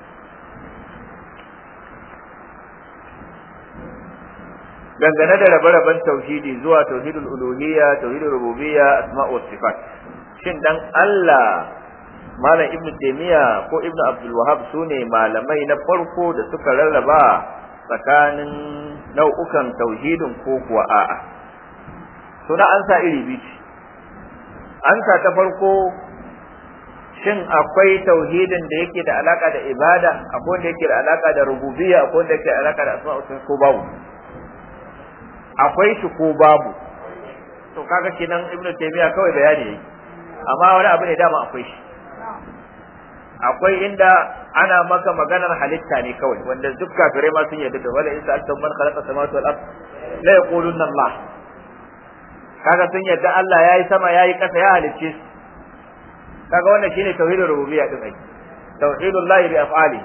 Dangane da rabe-raben tauhidi zuwa tauhidul uluhiyya, tauhidul rububiyya, asma' wa sifat, shin dan Allah Malam Ibn Taymiyyah ko Ibn Abdul Wahhab sune malamai na farko da suka rarraba tsakanin nau'ukan tauhidin ko kuwa a'a? Suna ansa iri biyu. Ansa ta farko, shin akwai tauhidin da yake da alaka da ibada, akwai wanda yake da alaka da rububiyya, akwai wanda yake da alaka da asma' wa sifat, ko babu? Akwai shi ko babu? To kaga kenan Ibn Taymiyyah kawai bayani yayi, amma wani abu ne dama akwai shi. Akwai inda ana maka maganar halitta ne kawai, wanda duk kafirai ma sun yarda da wala in sa'altum man khalaqa samawati wal ard la yaquluna Allah. Kaga sun yarda Allah yayi sama yayi kasa ya halicce su. Kaga wannan shine tauhidul rububiyya din ai. Tauhidullahi bi af'alihi.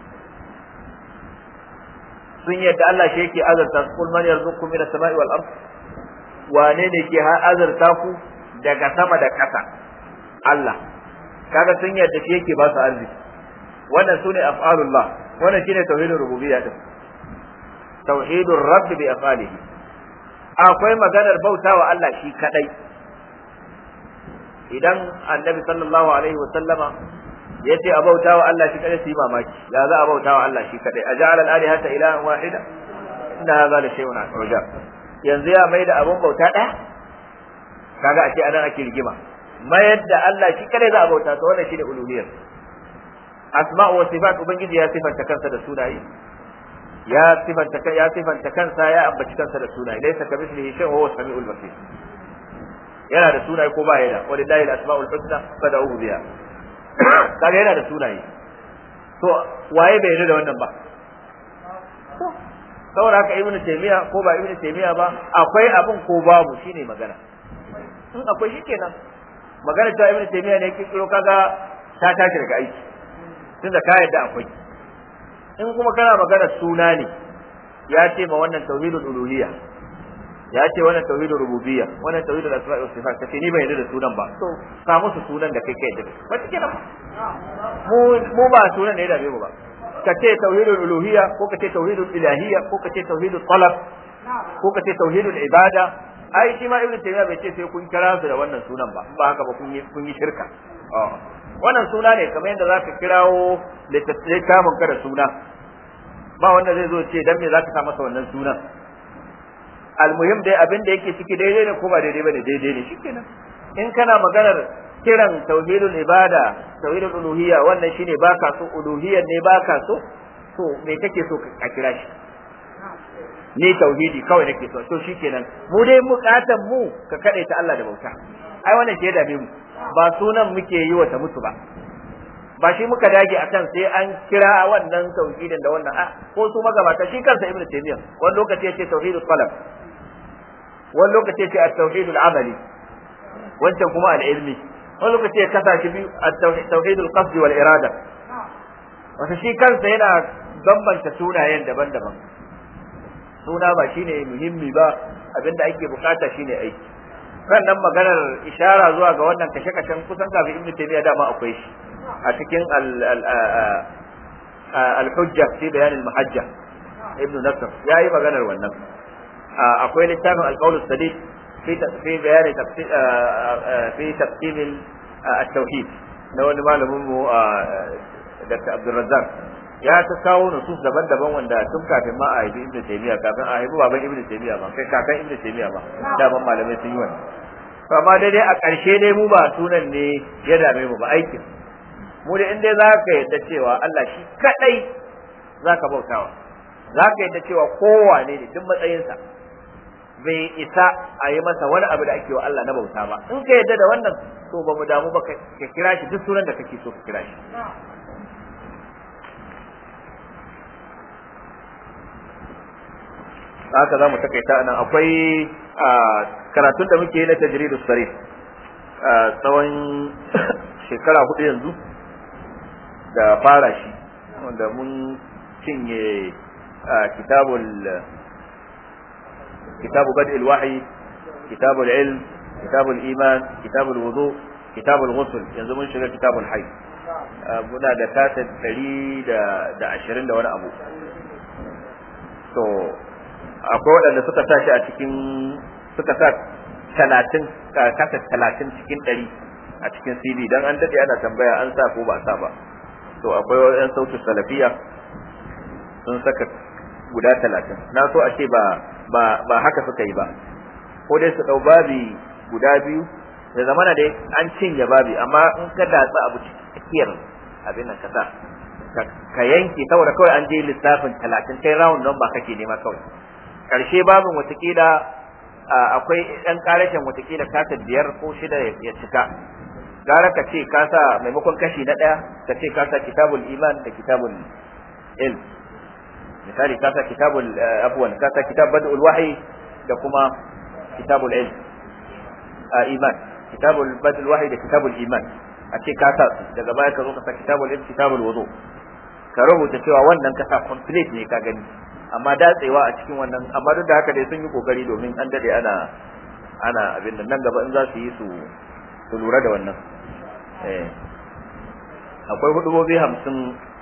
Sun yadda Allah shi yake azarta su, kul man yarzuqukum min as-sama'i wal ard, wane ne ke azarta ku daga sama da ƙasa? Allah. Kaga sun yadda shi yake ba su arziki. Wannan sune af'alullah, wannan shine tauhidul rububiyya din tauhidur rabb bi afalihi akwai maganar bautawa Allah shi kadai idan annabi sallallahu alaihi wa sallama yace a bautawa Allah shi kadai sai mamaki ya za a bautawa Allah shi kadai aja'ala al-alihata ilahan wahida inna hadha la shay'un ujab yanzu ya maida abun bauta daya kaga ake anan ake rigima mayar da Allah shi kadai za a bauta to wannan shine uluhiyyah asma'u wa sifat ubangiji ya sifanta kansa da sunaye ya sifanta ya sifanta kansa ya ambaci kansa da sunaye laysa kamithlihi shay'un huwa as-sami'ul basir yana da sunaye ko ba yana walillahi al-asma'ul husna fad'uhu biha kaga yana da sunaye to waye bai yarda da wannan ba saboda haka ibnu taymiya ko ba ibnu taymiya ba akwai abin ko babu shine magana in akwai shikenan magana ta ibnu taymiya ne kiro kaga ta tashi daga aiki tunda ka yadda akwai in kuma kana magana suna ne ya ce ma wannan tauhidul uluhiyya ya ce wannan tauhidul rububiyya wannan tauhidul asma'i was sifat kace ni bai yarda da sunan ba to ka musu sunan da kai kai da wata kenan mu mu ba sunan ne da bai ba kace tauhidul uluhiyya ko kace tauhidul ilahiyya ko kace tauhidul talab ko kace tauhidul ibada ai shi ma ibnu taymiya bai ce sai kun kira su da wannan sunan ba ba haka ba kun yi kun yi shirka wannan suna ne kamar yadda zaka kirawo littafin ka da suna ba wanda zai zo ce dan me zaka sa masa wannan sunan almuhim dai abin da yake ciki daidai ne ko ba daidai bane daidai ne shikenan in kana maganar kiran tauhidul ibada tauhidul uluhiyya wannan shine baka so uluhiyyar ne baka so to me kake so ka kira shi ni tauhidi kawai nake so to shikenan mu dai bukatan mu ka kade ta Allah da bauta ai wannan ke da mu ba sunan muke yi wa ta mutu ba ba shi muka dage akan sai an kira wannan tauhidin da wannan a ko su magabata shi kansa ibnu taymiyyah wani lokaci yace tauhidul qalb wani lokaci yace at-tauhidul amali wancan kuma al-ilmi wani lokaci ya kasa shi biyu at-tauhidul qasd wal irada wata shi kansa yana bambanta sunayen daban-daban suna ba shine muhimmi ba abinda ake bukata shine aiki sannan maganar ishara zuwa ga wannan kashe-kashen kusan kafin ibnu taymiya dama akwai shi a cikin al-hujja fi bayan al-mahajja ibnu nasr yayi maganar wannan akwai littafin al-qawl as-sadid fi fi bayan tafsir fi taqsim at-tauhid na wani malamin mu Dr. Abdul Razzaq ya ta kawo nusus daban-daban wanda tun kafin ma a haifi ibnu taymiya kafin a haifi baban ibnu taymiya ba kai kakan ibnu taymiya ba daban malamai sun yi wannan to amma dai a ƙarshe dai mu ba sunan ne ya dame mu ba aikin mu da inda za ka yadda cewa Allah shi kadai za ka bautawa za ka yadda cewa kowane ne duk matsayinsa bai isa a yi masa wani abu da ake wa Allah na bauta ba in ka yadda da wannan to ba mu damu ba ka kira shi duk sunan da kake so ka kira shi haka za mu takaita nan akwai karatun da muke yi na tajridus sarih tsawon shekara hudu yanzu da fara shi wanda mun cinye kitabul kitabu bad'il wahyi kitabul ilm kitabul iman kitabul wudu kitabul ghusl yanzu mun shiga kitabul hayy muna da tasa ɗari da ashirin da wani abu to akwai waɗanda suka sa shi a cikin suka sa talatin kasa talatin cikin ɗari a cikin C D dan an daɗe ana tambaya an sa ko ba sa ba to akwai waɗansu sautu salafiya sun saka guda talatin na so a ce ba ba ba haka suka yi ba ko dai su ɗau babi guda biyu da zamana dai an cinye babi amma in ka datsa abu tsakiyar abin nan kasa ka yanke saboda kawai an je lissafin talatin kai round number kake nema kawai karshe babin watakila akwai ɗan ƙarashin watakila kasa biyar ko shida ya cika gara ka ce ka sa maimakon kashi na ɗaya ka ce ka sa kitabul iman da kitabul ilm misali ka sa kitabul afwan ka sa kitab badul wahyi da kuma kitabul ilm iman kitabul badul wahyi da kitabul iman a ce ka sa daga baya ka zo ka sa kitabul ilm kitabul wudu ka rubuta cewa wannan ka sa complete ne ka gani amma datsewa a cikin wannan amma duk da haka dai sun yi kokari domin an dade ana ana abin nan nan gaba in za su yi su su lura da wannan eh akwai hudubobi hamsin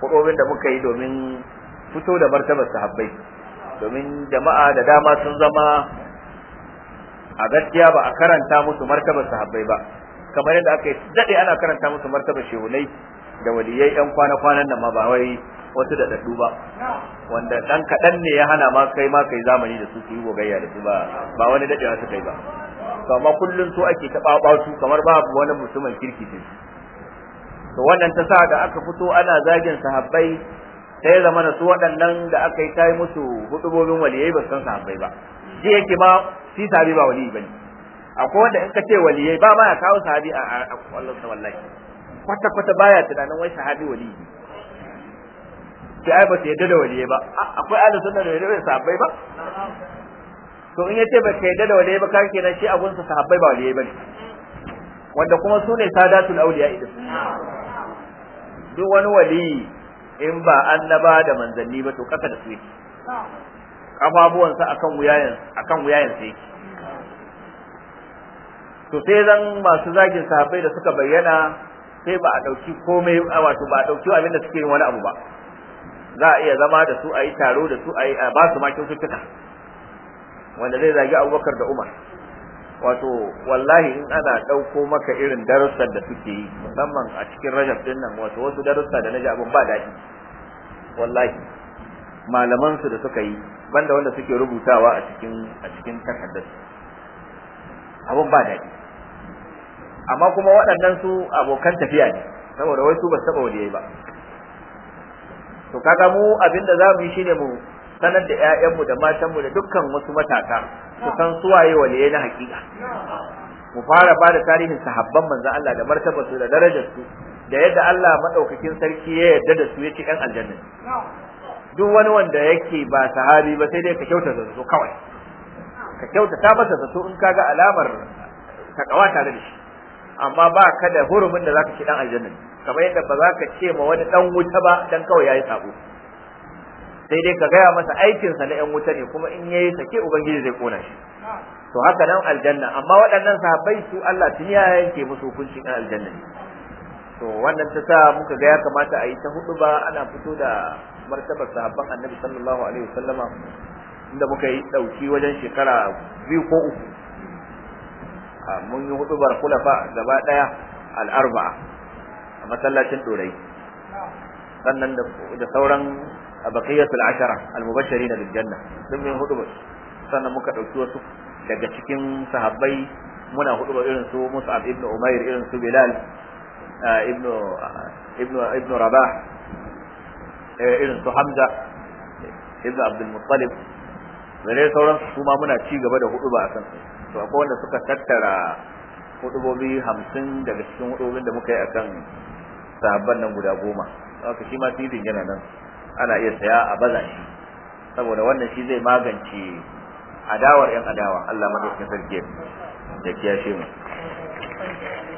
hudobin da muka yi domin fito da martabar sahabbai, domin jama'a da dama sun zama a gaskiya ba a karanta musu martabar sahabbai ba, kamar yadda aka yi dade ana karanta musu martabar shehunai da waliyai yan kwana-kwanan nan ma ba wai wasu da daddu ba, wanda dan kadan ne ya hana ma kai ma kai zamani da su su yi gogayya da su ba ba wani dadewa su kai ba, to amma kullun su ake ta babatu kamar babu wani mutumin kirki ce. To wannan ta sa da aka fito ana zagin sahabbai sai zamana su waɗannan da aka yi kai musu hudubobin waliyai ba san sahabbai ba, shi yake ba shi sahabi ba waliyi bane. Akwai wanda in ka ce waliyai ba ma ya kawo sahabi a wallahi wallahi kwata kwata baya tunanin wai sahabi waliyi sai ai ba su yadda da waliyai ba. Akwai ahlus sunna da yadda da sahabbai ba, to in yace ba ka yadda da waliyai ba kan kenan shi abun sa sahabbai ba waliyai bane, wanda kuma su ne sadatul auliya idan duk wani waliyi in ba annaba da manzanni ba to kasa da su yake, kafafuwansa akan wuyayen akan wuyayen sa yake. To sai zan masu zagin sahabbai da suka bayyana sai ba a dauki komai, wato ba a dauki abin da suke yin wani abu ba, za a iya zama da su a yi taro da su a yi ba su ma kyaututtuka, wanda zai zagi Abubakar da Umar. Wato wallahi in ana dauko maka irin darussan da suke yi musamman a cikin Rajab din nan, wato wasu darussa da naji abun ba daɗi wallahi, malaman su da suka yi banda wanda suke rubutawa a cikin a cikin takardar abun ba daɗi. Amma kuma waɗannan su abokan tafiya ne, saboda wai su ba su taɓa waliyai ba. To kaga mu abinda za mu yi shine mu sanar da ƴaƴanmu da matanmu da dukkan wasu matasa su san suwaye waliyai na hakika. Mu fara ba da tarihin sahabban manzon Allah da martabarsu da darajarsu da yadda Allah madaukakin sarki ya yarda da su yace ƴan aljanna. Duk wani wanda yake ba sahabi ba sai dai ka kyautata zato kawai, ka kyautata masa zato in kaga alamar takawa tare da shi, amma ba ka da hurumin da zaka ci dan aljanna, kamar yadda ba za ka ce ma wani dan wuta ba dan kawai yayi sabo, sai dai ka gaya masa aikinsa na yan wuta ne, kuma in yayi sake ubangiji zai kona shi. To haka nan aljanna, amma waɗannan sahabbai su Allah tun ya yanke musu hukuncin ɗan aljanna ne. To wannan ta sa muka ga ya kamata a yi ta hudu ba ana fito da martabar sahabban annabi sallallahu alaihi wasallama, inda muka yi ɗauki wajen shekara biyu ko uku mun yi hudubar khulafa gaba ɗaya al-arba'a a masallacin Dorai, sannan da sauran baqiyatul ashara al-mubashirin bil janna sun yi hudubar, sannan muka ɗauki wasu daga cikin sahabbai muna hudubar irin su Mus'ab ibn Umair, irin su Bilal ibn ibn ibn Rabah, irin su Hamza ibn Abdul Muttalib, da sauran su ma muna ci gaba da huduba akan su. To akwai wanda suka tattara hudubobi hamsin daga cikin hudubobin da muka yi akan sahabban nan guda goma, haka shi ma tidin yana nan ana iya saya a baza shi, saboda wannan shi zai magance adawar yan adawa. Allah madaukakin sarki ya kiyashe mu.